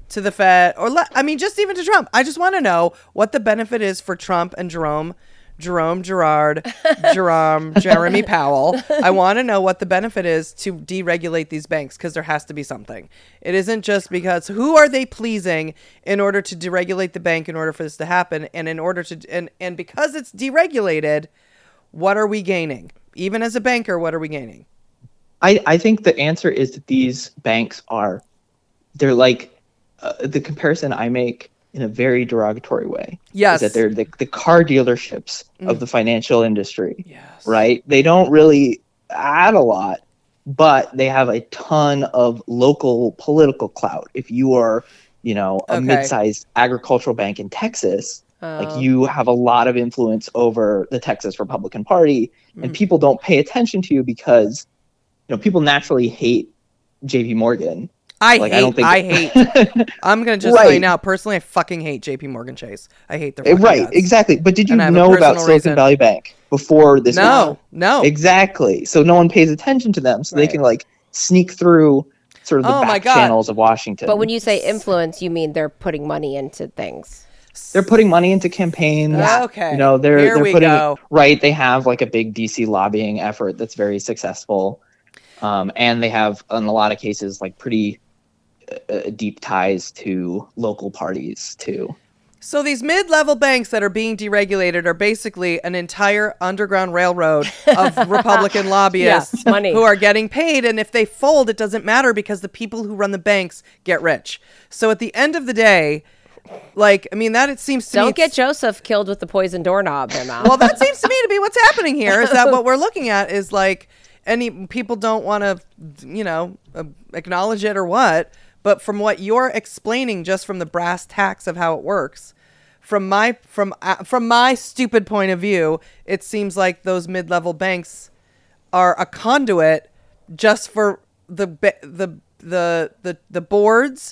to the Fed, or le- I mean, just even to Trump. I just want to know what the benefit is for Trump and Jerome, Jerome Gerard, Jerome, Jeremy Powell. I want to know what the benefit is to deregulate these banks, because there has to be something. It isn't just because who are they pleasing in order to deregulate the bank in order for this to happen, and in order to and and because it's deregulated, what are we gaining? Even as a banker, what are we gaining? I, I think the answer is that these banks are, they're like, uh, the comparison I make in a very derogatory way. Yes. Is that they're the, the car dealerships mm. of the financial industry. Yes. Right? They don't really add a lot, but they have a ton of local political clout. If you are, you know, a okay. mid-sized agricultural bank in Texas, Oh. like you have a lot of influence over the Texas Republican Party, mm. and people don't pay attention to you because, you know, people naturally hate J P Morgan. I like, hate. I, don't think I that... hate. I'm gonna just right. tell you now. Personally, I fucking hate J P Morgan Chase. I hate their fucking right. guts. Exactly. But did you And know about Silicon reason. Valley Bank before this? No. No. Exactly. So no one pays attention to them, so right. they can like sneak through sort of the oh back my channels of Washington. But when you say influence, you mean they're putting money into things. They're putting money into campaigns. Okay. You know, they're Here they're we putting go. right. They have like a big D C lobbying effort that's very successful, um, and they have in a lot of cases like pretty uh, deep ties to local parties too. So these mid-level banks that are being deregulated are basically an entire underground railroad of Republican lobbyists yeah, money. who are getting paid. And if they fold, it doesn't matter because the people who run the banks get rich. So at the end of the day, like, I mean, that it seems to Don't me... get Joseph killed with the poison doorknob, Emma. Well, that seems to me to be what's happening here, is that what we're looking at is like, any people don't want to, you know, uh, acknowledge it or what, but from what you're explaining, just from the brass tacks of how it works, from my from uh, from my stupid point of view, it seems like those mid-level banks are a conduit just for the the the the, the boards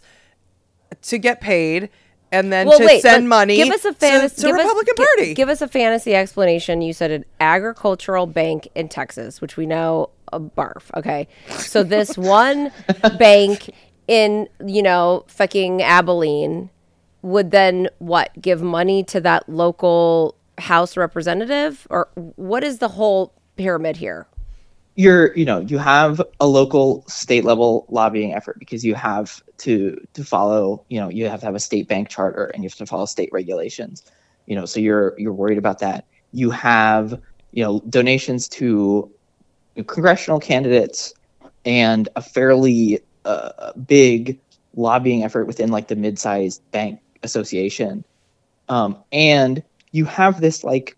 to get paid. And then well, to wait, send money give us a fantasy, to, to give Republican us, Party. Give, give us a fantasy explanation. You said an agricultural bank in Texas, which we know a barf. Okay, so this one bank in, you know, fucking Abilene would then what? Give money to that local House representative, or what is the whole pyramid here? You're, you know, you have a local state level lobbying effort because you have to to follow, you know, you have to have a state bank charter and you have to follow state regulations, you know, so you're you're worried about that. You have, you know, donations to congressional candidates and a fairly uh, big lobbying effort within like the mid-sized bank association, um, and you have this like,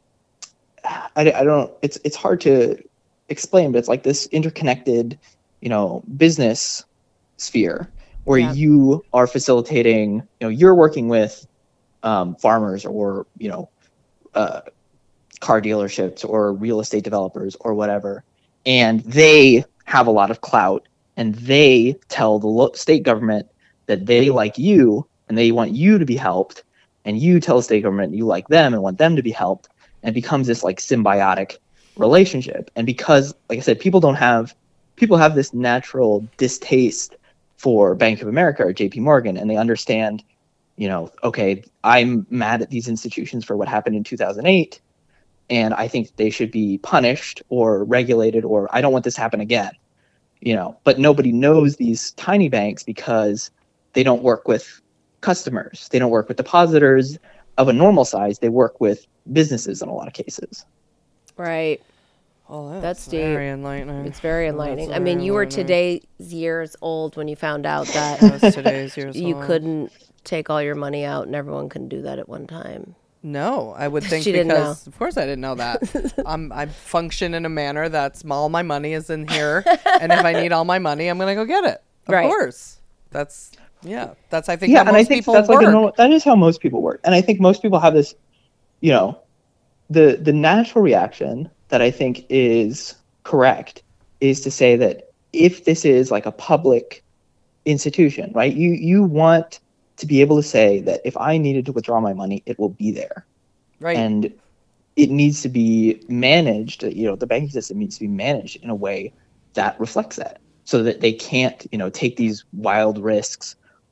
I, I don't, it's it's hard to explain, but it's like this interconnected, you know, business sphere where Yeah. you are facilitating, you know, you're working with um, farmers or, you know, uh, car dealerships or real estate developers or whatever, and they have a lot of clout and they tell the lo- state government that they like you and they want you to be helped, and you tell the state government you like them and want them to be helped, and it becomes this like symbiotic relationship. And because, like I said, people don't have people have this natural distaste for Bank of America or J P Morgan, and they understand, you know, okay, I'm mad at these institutions for what happened in two thousand eight, and I think they should be punished or regulated, or I don't want this to happen again, you know. But nobody knows these tiny banks because they don't work with customers, they don't work with depositors of a normal size, they work with businesses in a lot of cases. Right. Oh, that's, That's deep. very enlightening. It's very Oh, enlightening. that's I mean, very you were enlightening. today's years old when you found out that That's today's years you old. couldn't take all your money out and everyone couldn't do that at one time. No, I would think She didn't because of course I didn't know that. I'm I function in a manner that's all my money is in here, and if I need all my money, I'm gonna go get it. Of Right. course, that's yeah. That's I think Yeah, how and I most think people that's work. like a normal, that is how most people work. And I think most people have this, you know, the the natural reaction that I think is correct is to say that if this is like a public institution, right? You you want to be able to say that if I needed to withdraw my money, it will be there. right. And it needs to be managed, you know, the banking system needs to be managed in a way that reflects that, so that they can't, you know, take these wild risks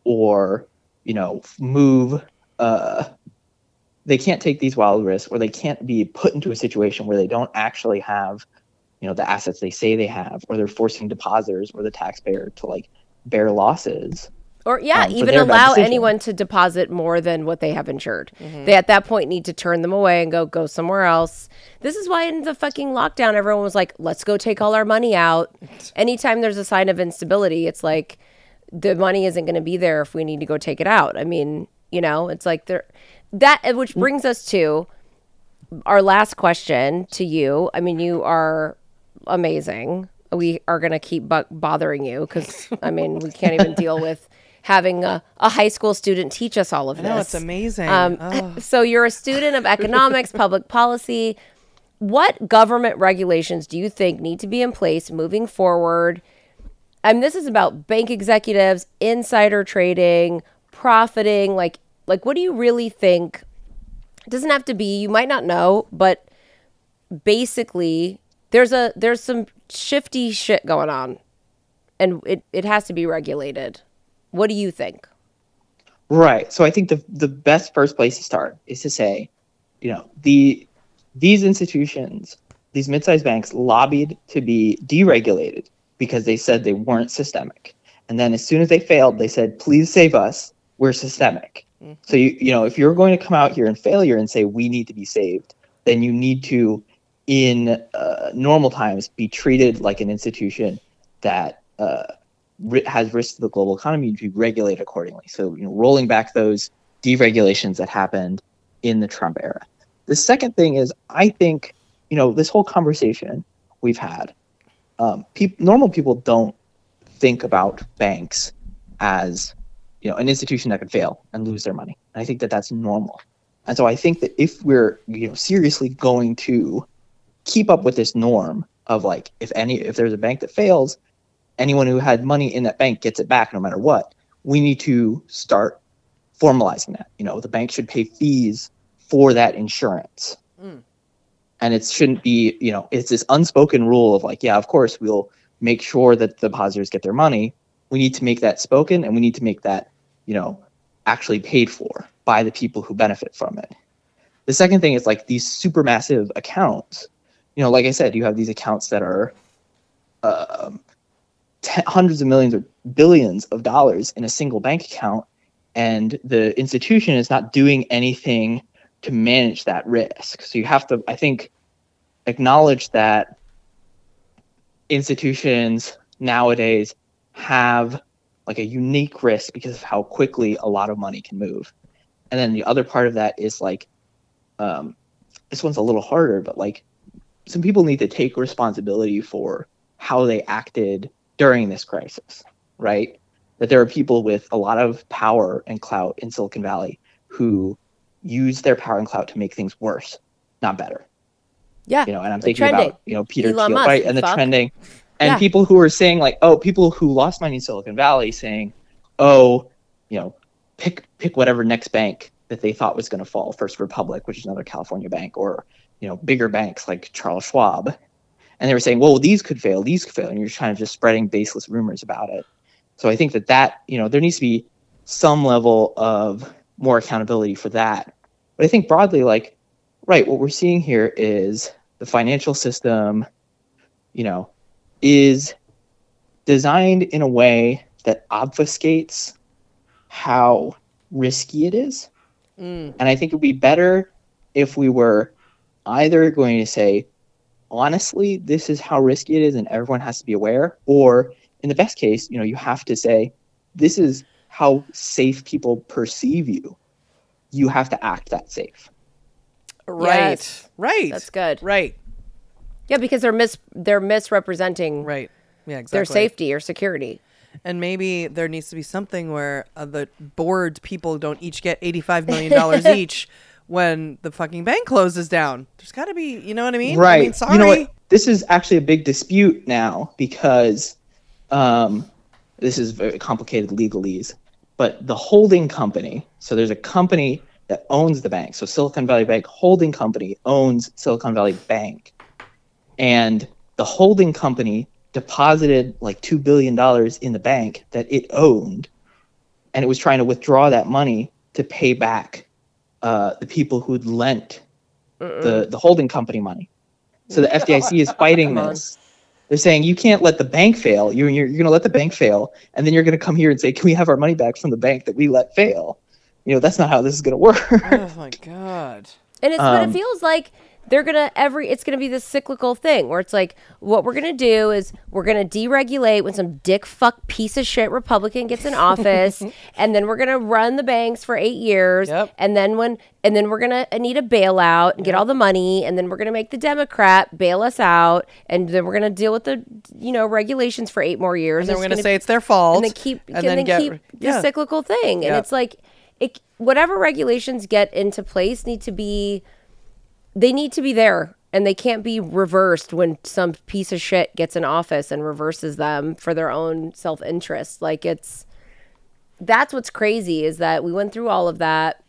or, you know, move. Uh, they can't take these wild risks, or they can't be put into a situation where they don't actually have, you know, the assets they say they have, or they're forcing depositors or the taxpayer to like bear losses. Or yeah, um, for even their bad allow decision. anyone to deposit more than what they have insured. They at that point need to turn them away and go go somewhere else. This is why in the fucking lockdown, everyone was like, "Let's go take all our money out." Anytime there's a sign of instability, it's like the money isn't going to be there if we need to go take it out. I mean, you know, it's like there that, which brings us to our last question to you. I mean, you are amazing. We are going to keep bu- bothering you because I mean, we can't even deal with having a, a high school student teach us all of this. No, it's amazing. Um, Oh. So you're a student of economics, public policy. What government regulations do you think need to be in place moving forward? And this is about bank executives, insider trading, profiting. Like, like what do you really think? It doesn't have to be. You might not know, but basically, there's a there's some shifty shit going on, and it, it has to be regulated. What do you think? Right. So I think the the best first place to start is to say, you know, the these institutions, these mid-sized banks lobbied to be deregulated because they said they weren't systemic. And then as soon as they failed, they said, please save us. We're systemic. Mm-hmm. So, you, you know, if you're going to come out here in failure and say we need to be saved, then you need to, in uh, normal times, be treated like an institution that uh, has risks to the global economy to be regulated accordingly. So, you know, rolling back those deregulations that happened in the Trump era. The second thing is, I think, you know, this whole conversation we've had, um, pe- normal people don't think about banks as, you know, an institution that could fail and lose their money. And I think that that's normal. And so I think that if we're, you know, seriously going to keep up with this norm of like, if any, if there's a bank that fails, anyone who had money in that bank gets it back no matter what, we need to start formalizing that. You know, the bank should pay fees for that insurance. Mm. And it shouldn't be, you know, it's this unspoken rule of like, yeah, of course, we'll make sure that the depositors get their money. We need to make that spoken, and we need to make that, you know, actually paid for by the people who benefit from it. The second thing is like these supermassive accounts. You know, like I said, you have these accounts that are um, t- hundreds of millions or billions of dollars in a single bank account, and the institution is not doing anything to manage that risk. So you have to, I think, acknowledge that institutions nowadays have like a unique risk because of how quickly a lot of money can move. And then the other part of that is like, um, this one's a little harder, but like some people need to take responsibility for how they acted during this crisis, right? That there are people with a lot of power and clout in Silicon Valley who use their power and clout to make things worse, not better. Yeah. You know, and I'm like thinking trending. about, you know, Peter Elon Thiel, Musk, right? And the fuck. trending. And Yeah. people who are saying like, oh, people who lost money in Silicon Valley saying, oh, you know, pick pick whatever next bank that they thought was going to fall, First Republic, which is another California bank, or, you know, bigger banks like Charles Schwab. And they were saying, well, these could fail, these could fail. And you're kind of just spreading baseless rumors about it. So I think that that, you know, there needs to be some level of more accountability for that. But I think broadly, like, right, what we're seeing here is the financial system, you know, is designed in a way that obfuscates how risky it is. Mm. And I think it would be better if we were either going to say, honestly, this is how risky it is and everyone has to be aware, or in the best case, you know, you have to say, this is how safe people perceive you. You have to act that safe. Right. Yes. Right. That's good. Right. Yeah, because they're mis they're misrepresenting Right. Yeah, exactly. their safety or security. And maybe there needs to be something where uh, the board people don't each get eighty-five million dollars each when the fucking bank closes down. There's got to be, you know what I mean? Right. I mean, sorry. You know what? This is actually a big dispute now because um, this is very complicated legalese. But the holding company, so there's a company that owns the bank. So Silicon Valley Bank holding company owns Silicon Valley Bank. And the holding company deposited like two billion dollars in the bank that it owned and it was trying to withdraw that money to pay back uh, the people who'd lent the, the holding company money. So the F D I C is fighting Come on. this. They're saying you can't let the bank fail. You're, you're, you're going to let the bank fail, and then you're going to come here and say, can we have our money back from the bank that we let fail? You know, that's not how this is going to work. Oh my God. And it's but it Um, feels like they're gonna every it's gonna be this cyclical thing where it's like what we're gonna do is we're gonna deregulate when some dick fuck piece of shit Republican gets in office, and then we're gonna run the banks for eight years, Yep. and then when and then we're gonna need a bailout and get all the money, and then we're gonna make the Democrat bail us out, and then we're gonna deal with the you know regulations for eight more years. And then we're It's going to gonna- say it's their fault. and then keep and, and then, then get- keep the yeah. cyclical thing, and Yeah. it's like it whatever regulations get into place need to be. They need to be there, and they can't be reversed when some piece of shit gets in office and reverses them for their own self-interest. Like it's that's what's crazy is that we went through all of that,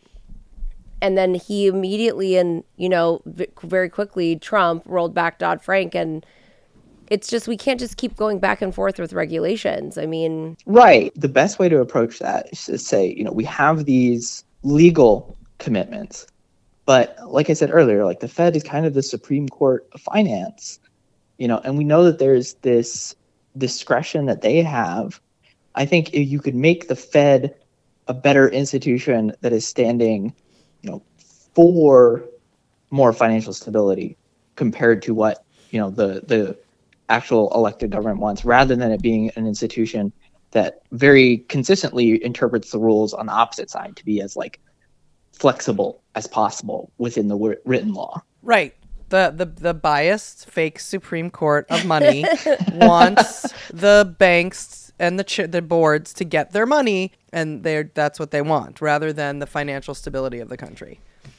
and then he immediately and you know v- very quickly Trump rolled back Dodd-Frank, and it's just we can't just keep going back and forth with regulations. I mean, Right. The best way to approach that is to say, you know, we have these legal commitments, but like I said earlier, like the Fed is kind of the Supreme Court of finance, you know, and we know that there's this discretion that they have. I think if you could make the Fed a better institution that is standing, you know, for more financial stability compared to what, you know, the the actual elected government wants, rather than it being an institution that very consistently interprets the rules on the opposite side to be as like flexible as possible within the w- written law. Right. The, the the biased fake Supreme Court of money wants the banks and the ch- the boards to get their money, and they're that's what they want, rather than the financial stability of the country.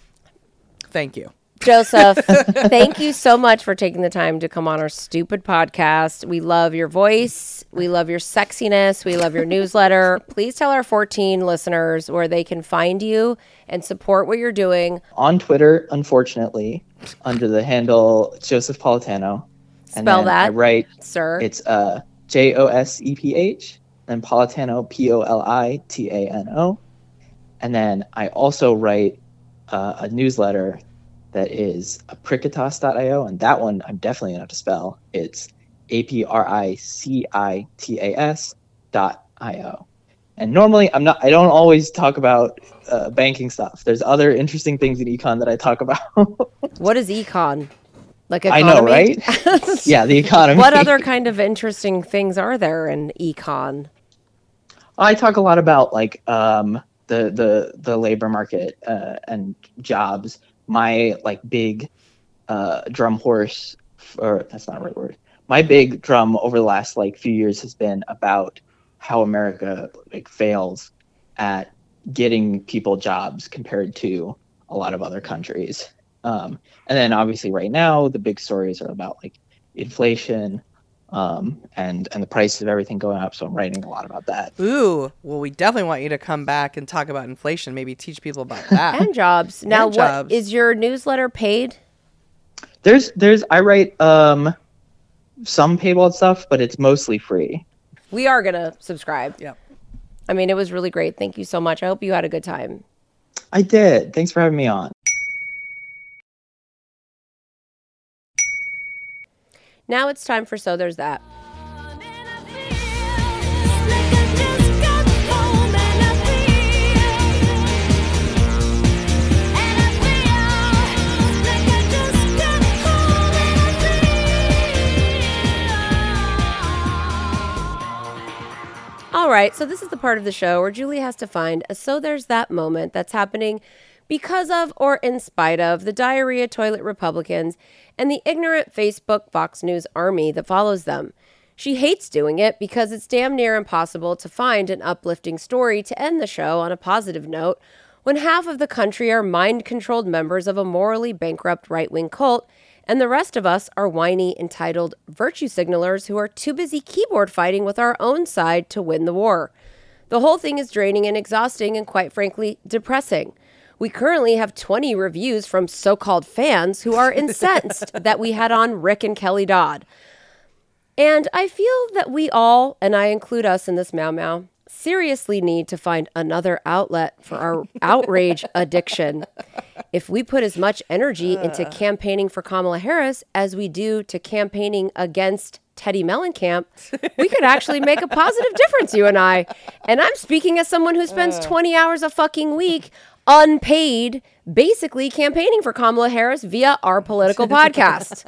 Thank you. Joseph, thank you so much for taking the time to come on our stupid podcast. We love your voice. We love your sexiness. We love your newsletter. Please tell our fourteen listeners where they can find you and support what you're doing. On Twitter, unfortunately, under the handle Joseph Politano. And Spell then that, I write, sir. it's uh, J O S E P H, then Politano, P O L I T A N O. And then I also write uh, a newsletter that is apricotas dot io, and that one I'm definitely going to have to spell. It's A P R I C I T A S dot I O. And normally I'm not, I don't always talk about uh, banking stuff. There's other interesting things in econ that I talk about. What is econ? Like I economy? know, right? Yeah, the economy. What other kind of interesting things are there in econ? I talk a lot about like um, the the the labor market uh, and jobs. My like big uh, drum horse, or that's not the right word. My big drum over the last like few years has been about how America like fails at getting people jobs compared to a lot of other countries. Um, and then obviously right now the big stories are about like inflation um, and and the price of everything going up. So I'm writing a lot about that. Ooh, well, we definitely want you to come back and talk about inflation. Maybe teach people about that. And jobs. Now, And what jobs. is your newsletter paid? There's there's I write um, some paywall stuff, but it's mostly free. We are going to subscribe. Yep. I mean, it was really great. Thank you so much. I hope you had a good time. I did. Thanks for having me on. Now it's time for So There's That. All right, so this is the part of the show where Julie has to find a So There's That moment that's happening because of or in spite of the diarrhea toilet Republicans and the ignorant Facebook Fox News army that follows them. She hates doing it because it's damn near impossible to find an uplifting story to end the show on a positive note when half of the country are mind-controlled members of a morally bankrupt right-wing cult and the rest of us are whiny, entitled virtue signalers who are too busy keyboard fighting with our own side to win the war. The whole thing is draining and exhausting and, quite frankly, depressing. We currently have twenty reviews from so-called fans who are incensed that we had on Rick and Kelly Dodd. And I feel that we all, and I include us in this meow meow, seriously need to find another outlet for our outrage addiction. If we put as much energy into campaigning for Kamala Harris as we do to campaigning against Teddy Mellencamp, we could actually make a positive difference, you and I. And I'm speaking as someone who spends twenty hours a fucking week unpaid, basically campaigning for Kamala Harris via our political podcast.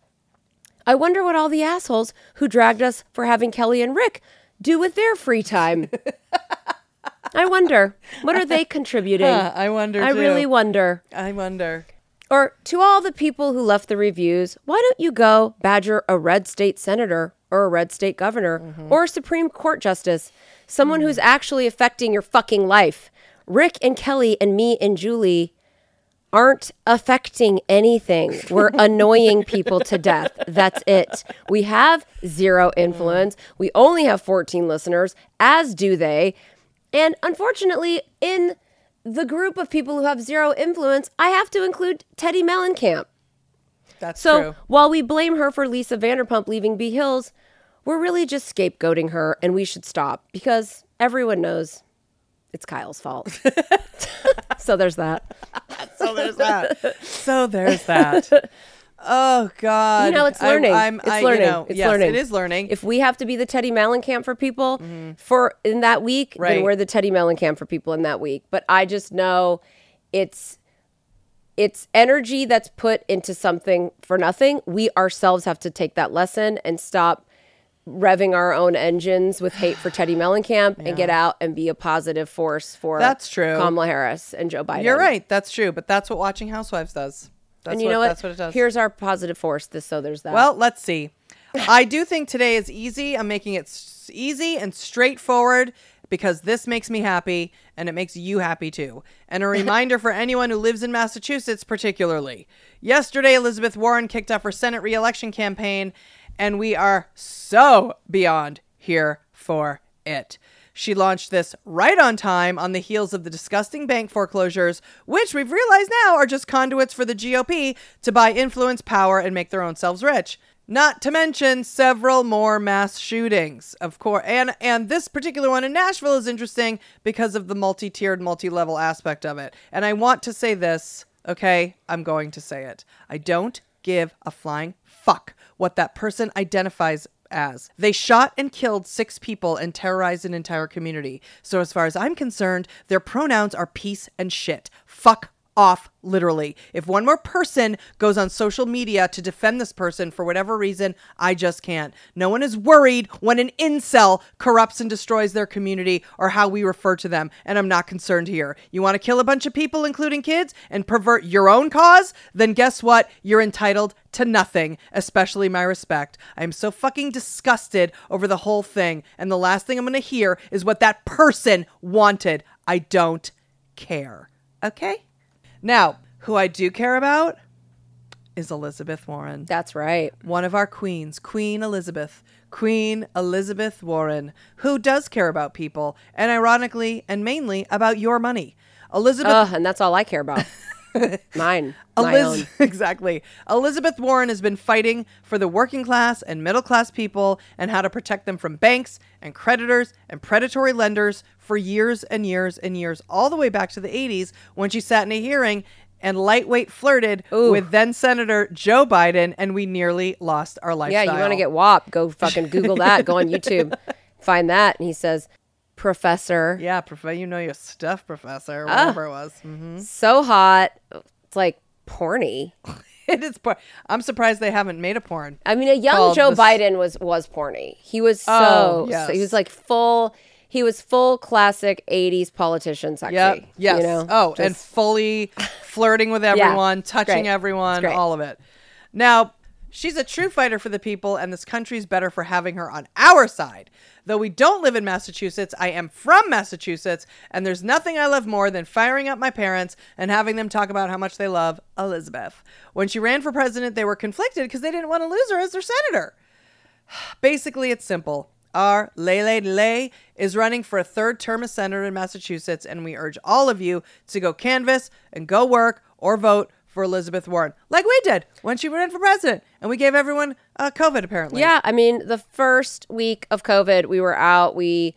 I wonder what all the assholes who dragged us for having Kelly and Rick do with their free time. I wonder, what are they contributing? Huh, I wonder I too. really wonder. I wonder. Or to all the people who left the reviews, why don't you go badger a red state senator or a red state governor Mm-hmm. or a Supreme Court justice, someone who's actually affecting your fucking life. Rick and Kelly and me and Julie aren't affecting anything. We're annoying people to death. That's it. We have zero influence. We only have fourteen listeners, as do they. And unfortunately, in the group of people who have zero influence, I have to include Teddy Mellencamp. That's So true. while we blame her for Lisa Vanderpump leaving B Hills, we're really just scapegoating her, and we should stop because everyone knows it's Kyle's fault. So there's that. So there's that. So there's that. Oh God! You know, it's I- learning. I'm, it's I, learning. You know, it's yes, learning. It is learning. If we have to be the Teddy Mellencamp for people for in that week, Right. then we're the Teddy Mellencamp for people in that week. But I just know it's it's energy that's put into something for nothing. We ourselves have to take that lesson and stop revving our own engines with hate for Teddy Mellencamp and get out and be a positive force for That's true. Kamala Harris and Joe Biden. You're right. That's true. But that's what watching Housewives does. That's And you what, know what? That's what it does. Here's our positive force. This so there's that. Well, let's see. I do think today is easy. I'm making it s- easy and straightforward because this makes me happy and it makes you happy too. And a reminder for anyone who lives in Massachusetts particularly. Yesterday, Elizabeth Warren kicked off her Senate re-election campaign and we are so beyond here for it. She launched this right on time on the heels of the disgusting bank foreclosures, which we've realized now are just conduits for the G O P to buy influence, power, and make their own selves rich. Not to mention several more mass shootings, of course. And and this particular one in Nashville is interesting because of the multi-tiered, multi-level aspect of it. And I want to say this, okay? I'm going to say it. I don't give a flying fuck what that person identifies as. They shot and killed six people and terrorized an entire community. So as far as I'm concerned, their pronouns are piece and shit. Fuck off, literally. If one more person goes on social media to defend this person for whatever reason, I just can't. No one is worried when an incel corrupts and destroys their community or how we refer to them, and I'm not concerned here. You want to kill a bunch of people, including kids, and pervert your own cause? Then guess what? You're entitled to nothing, especially my respect. I am so fucking disgusted over the whole thing, and the last thing I'm going to hear is what that person wanted. I don't care. Okay? Now, who I do care about is Elizabeth Warren. That's right. One of our queens, Queen Elizabeth. Queen Elizabeth Warren, who does care about people, and ironically and mainly about your money. Elizabeth Ugh, and that's all I care about. Mine. My Eliz- own. exactly. Elizabeth Warren has been fighting for the working class and middle class people and how to protect them from banks and creditors and predatory lenders for years and years and years, all the way back to the eighties when she sat in a hearing and lightweight flirted Ooh. with then Senator Joe Biden, and we nearly lost our Yeah, lifestyle. you want to get W A P? Go fucking Google that. Go on YouTube. Find that. And he says, Professor. Yeah, prof- you know your stuff, Professor, Ah. whatever it was. Mhm. So hot. It's like porny. It is. Por- I'm surprised they haven't made a porn. I mean, a young Called Joe the- Biden was was porny. He was so, Oh, yes. so he was like full. He was full classic eighties politician sexy. Yep. Yes. You know? Oh, and Just- fully flirting with everyone, touching Great. everyone, It's great. all of it. Now, she's a true fighter for the people, and this country's better for having her on our side. Though we don't live in Massachusetts, I am from Massachusetts, and there's nothing I love more than firing up my parents and having them talk about how much they love Elizabeth. When she ran for president, they were conflicted because they didn't want to lose her as their senator. Basically, it's simple. Our Lele Lay is running for a third term as senator in Massachusetts, and we urge all of you to go canvass and go work or vote for Elizabeth Warren, like we did when she ran for president, and we gave everyone uh, COVID, apparently. Yeah, I mean, the first week of COVID, we were out. We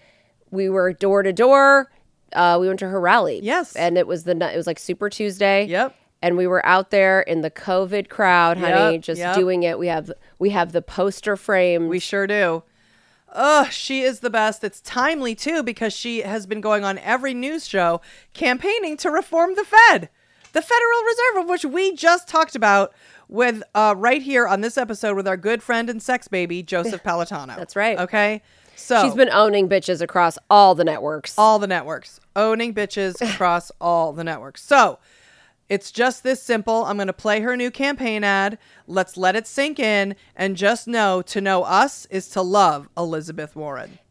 we were door to door. Uh, we went to her rally. Yes. And it was the ni- it was like Super Tuesday. Yep. And we were out there in the COVID crowd, honey, Yep, just yep. doing it. We have we have the poster framed. We sure do. Ugh, she is the best. It's timely, too, because she has been going on every news show campaigning to reform the Fed, the Federal Reserve, of which we just talked about with uh, right here on this episode with our good friend and sex baby, Joseph Palatano. That's right. Okay? So She's been owning bitches across all the networks. all the networks, owning bitches across all the networks. So it's just this simple. I'm going to play her new campaign ad. Let's let it sink in. And just know, to know us is to love Elizabeth Warren.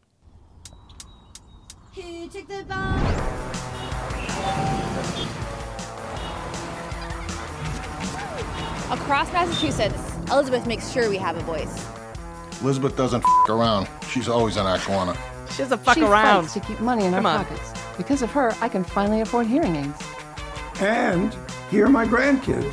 Who took the bomb? Across Massachusetts, Elizabeth makes sure we have a voice. Elizabeth doesn't f- around. She's always in our corner. She doesn't fuck she around. fights to keep money in Come our on. pockets. Because of her, I can finally afford hearing aids. And here are my grandkids.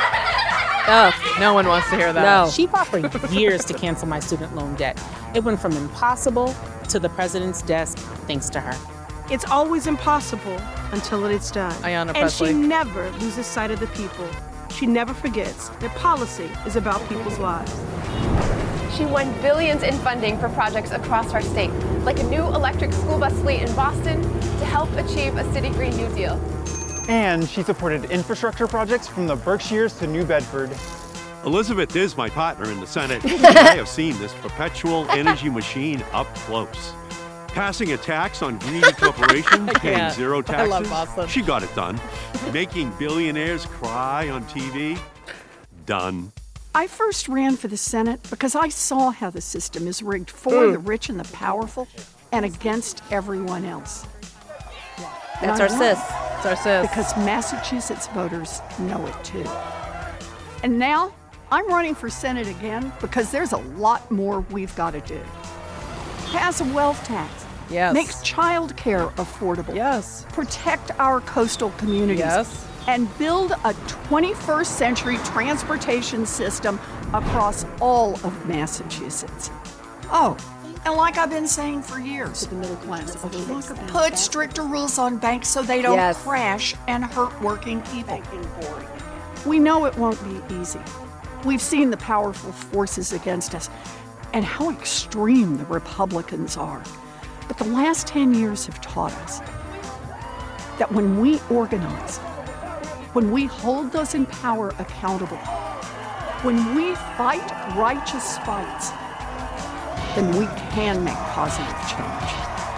Oh, no one wants to hear that. No. She fought for years to cancel my student loan debt. It went from impossible to the president's desk thanks to her. It's always impossible until it is done. Ayanna and Pressley. she never loses sight of the people. She never forgets that policy is about people's lives. She won billions in funding for projects across our state, like a new electric school bus fleet in Boston to help achieve a City Green New Deal. And she supported infrastructure projects from the Berkshires to New Bedford. Elizabeth is my partner in the Senate, and I have seen this perpetual energy machine up close. Passing a tax on greedy corporations, paying can't. zero I taxes. love Boston. She got it done. Making billionaires cry on T V. Done. I first ran for the Senate because I saw how the system is rigged for the rich and the powerful and against everyone else. And That's I our won sis. It's our sis. Because Massachusetts voters know it too. And now I'm running for Senate again because there's a lot more we've got to do. Pass a wealth tax. Yes. Make child care affordable. Yes. Protect our coastal communities. Yes. And build a twenty-first century transportation system across all of Massachusetts. Oh, and like I've been saying for years, the middle class put stricter rules on banks so they don't Yes. crash and hurt working people. We know it won't be easy. We've seen the powerful forces against us and how extreme the Republicans are. But the last ten years have taught us that when we organize, when we hold those in power accountable, when we fight righteous fights, then we can make positive change.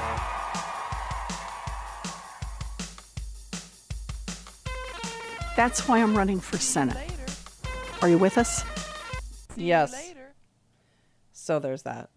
That's why I'm running for Senate. Are you with us? Yes. So there's that.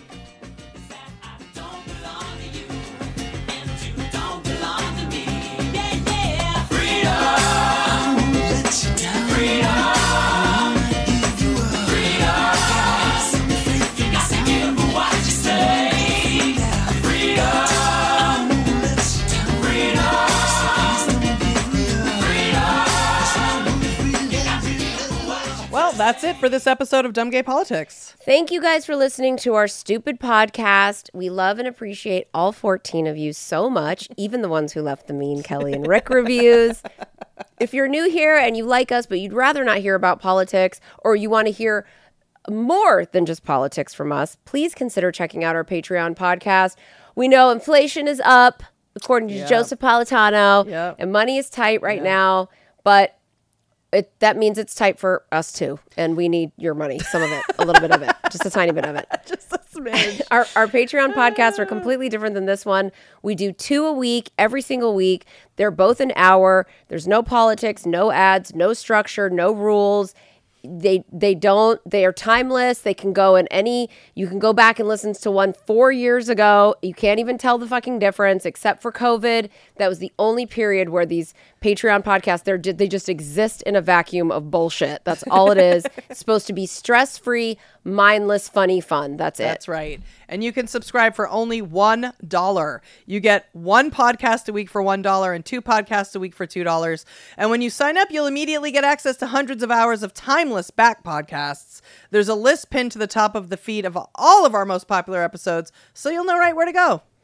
Well, that's it for this episode of Dumb Gay Politics. Thank you guys for listening to our stupid podcast. We love and appreciate all fourteen of you so much, even the ones who left the mean Kelly and Rick reviews. If you're new here and you like us, but you'd rather not hear about politics, or you want to hear more than just politics from us, please consider checking out our Patreon podcast. We know inflation is up, according to Yep. Joseph Palatano, Yep. and money is tight right now, but It, that means it's tight for us too, and we need your money, some of it, a little bit of it, just a tiny bit of it. Just a smidge. Our, our Patreon podcasts are completely different than this one. We do two a week, every single week. They're both an hour. There's no politics, no ads, no structure, no rules. They they don't, they are timeless. They can go in any, you can go back and listen to one four years ago. You can't even tell the fucking difference, except for COVID. That was the only period where these Patreon podcasts, they're, they just exist in a vacuum of bullshit. That's all it is. It's supposed to be stress-free, mindless, funny fun. That's it. That's right. And you can subscribe for only one dollar. You get one podcast a week for one dollar and two podcasts a week for two dollars. And when you sign up, you'll immediately get access to hundreds of hours of timeless back podcasts. There's a list pinned to the top of the feed of all of our most popular episodes, so you'll know right where to go.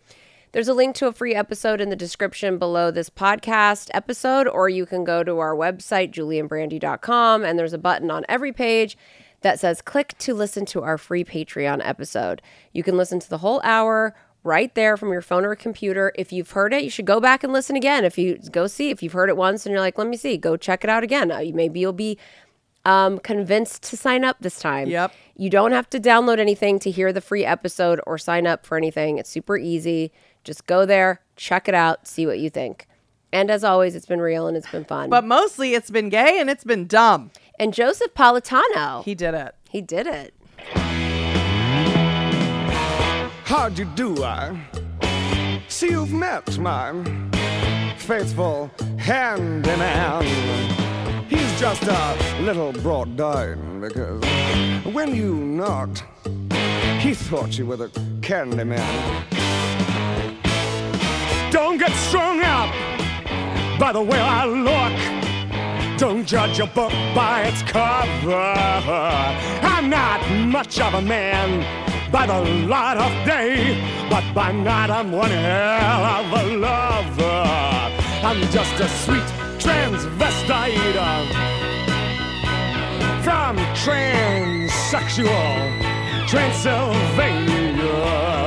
There's a link to a free episode in the description below this podcast episode, or you can go to our website, julie and brandy dot com, and there's a button on every page that says click to listen to our free Patreon episode. You can listen to the whole hour right there from your phone or computer. If you've heard it, you should go back and listen again. If you go see, if you've heard it once and you're like, let me see, go check it out again. Uh, maybe you'll be um, convinced to sign up this time. Yep. You don't have to download anything to hear the free episode or sign up for anything. It's super easy. Just go there, check it out, see what you think. And as always, it's been real and it's been fun. But mostly it's been gay and it's been dumb. And Joseph Politano. He did it. He did it. How'd you do, I see you've met my faithful handyman. He's just a little brought down because when you knocked, he thought you were the candy man. Don't get strung up by the way I look. Don't judge a book by its cover. I'm not much of a man by the light of day, but by night I'm one hell of a lover. I'm just a sweet transvestite from transsexual Transylvania.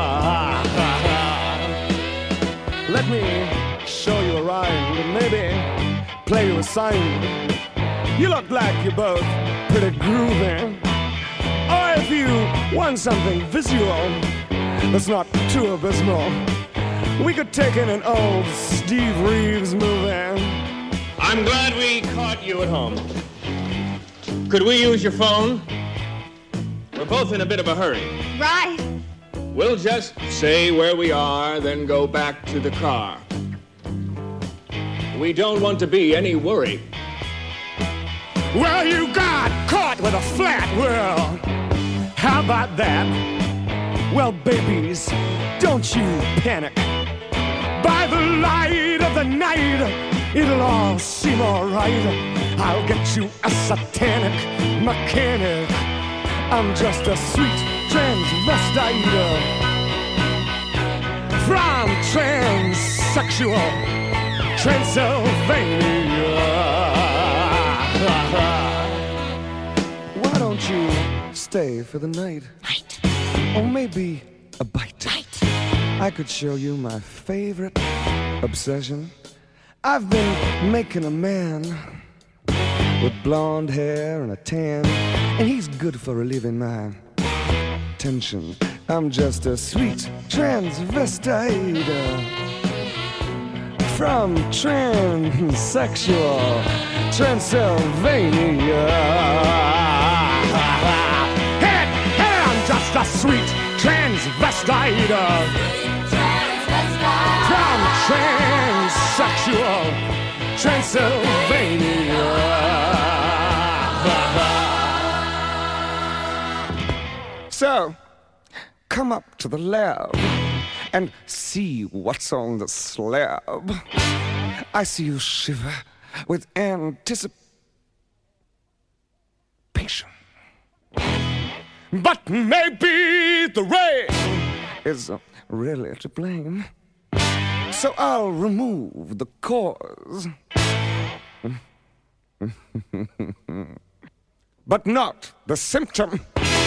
Let me show you a rhyme and maybe play you a sign. You look like you're both pretty groovy. Or if you want something visual that's not too abysmal, we could take in an old Steve Reeves movie. I'm glad we caught you at home. Could we use your phone? We're both in a bit of a hurry. Right. We'll just say where we are, then go back to the car. We don't want to be any worry. Well, you got caught with a flat world. How about that? Well, babies, don't you panic. By the light of the night, it'll all seem alright. I'll get you a satanic mechanic. I'm just a sweet transvestite from transsexual Transylvania. Why don't you stay for the night? Night. Or maybe a bite. Night. I could show you my favorite obsession. I've been making a man with blonde hair and a tan, and he's good for relieving my tension. I'm just a sweet transvestite from transsexual Transylvania. Hey, hey, I'm just a sweet transvestite from transsexual Transylvania. So, come up to the lab and see what's on the slab. I see you shiver with anticipation. But maybe the rain is really to blame. So I'll remove the cause. But not the symptom.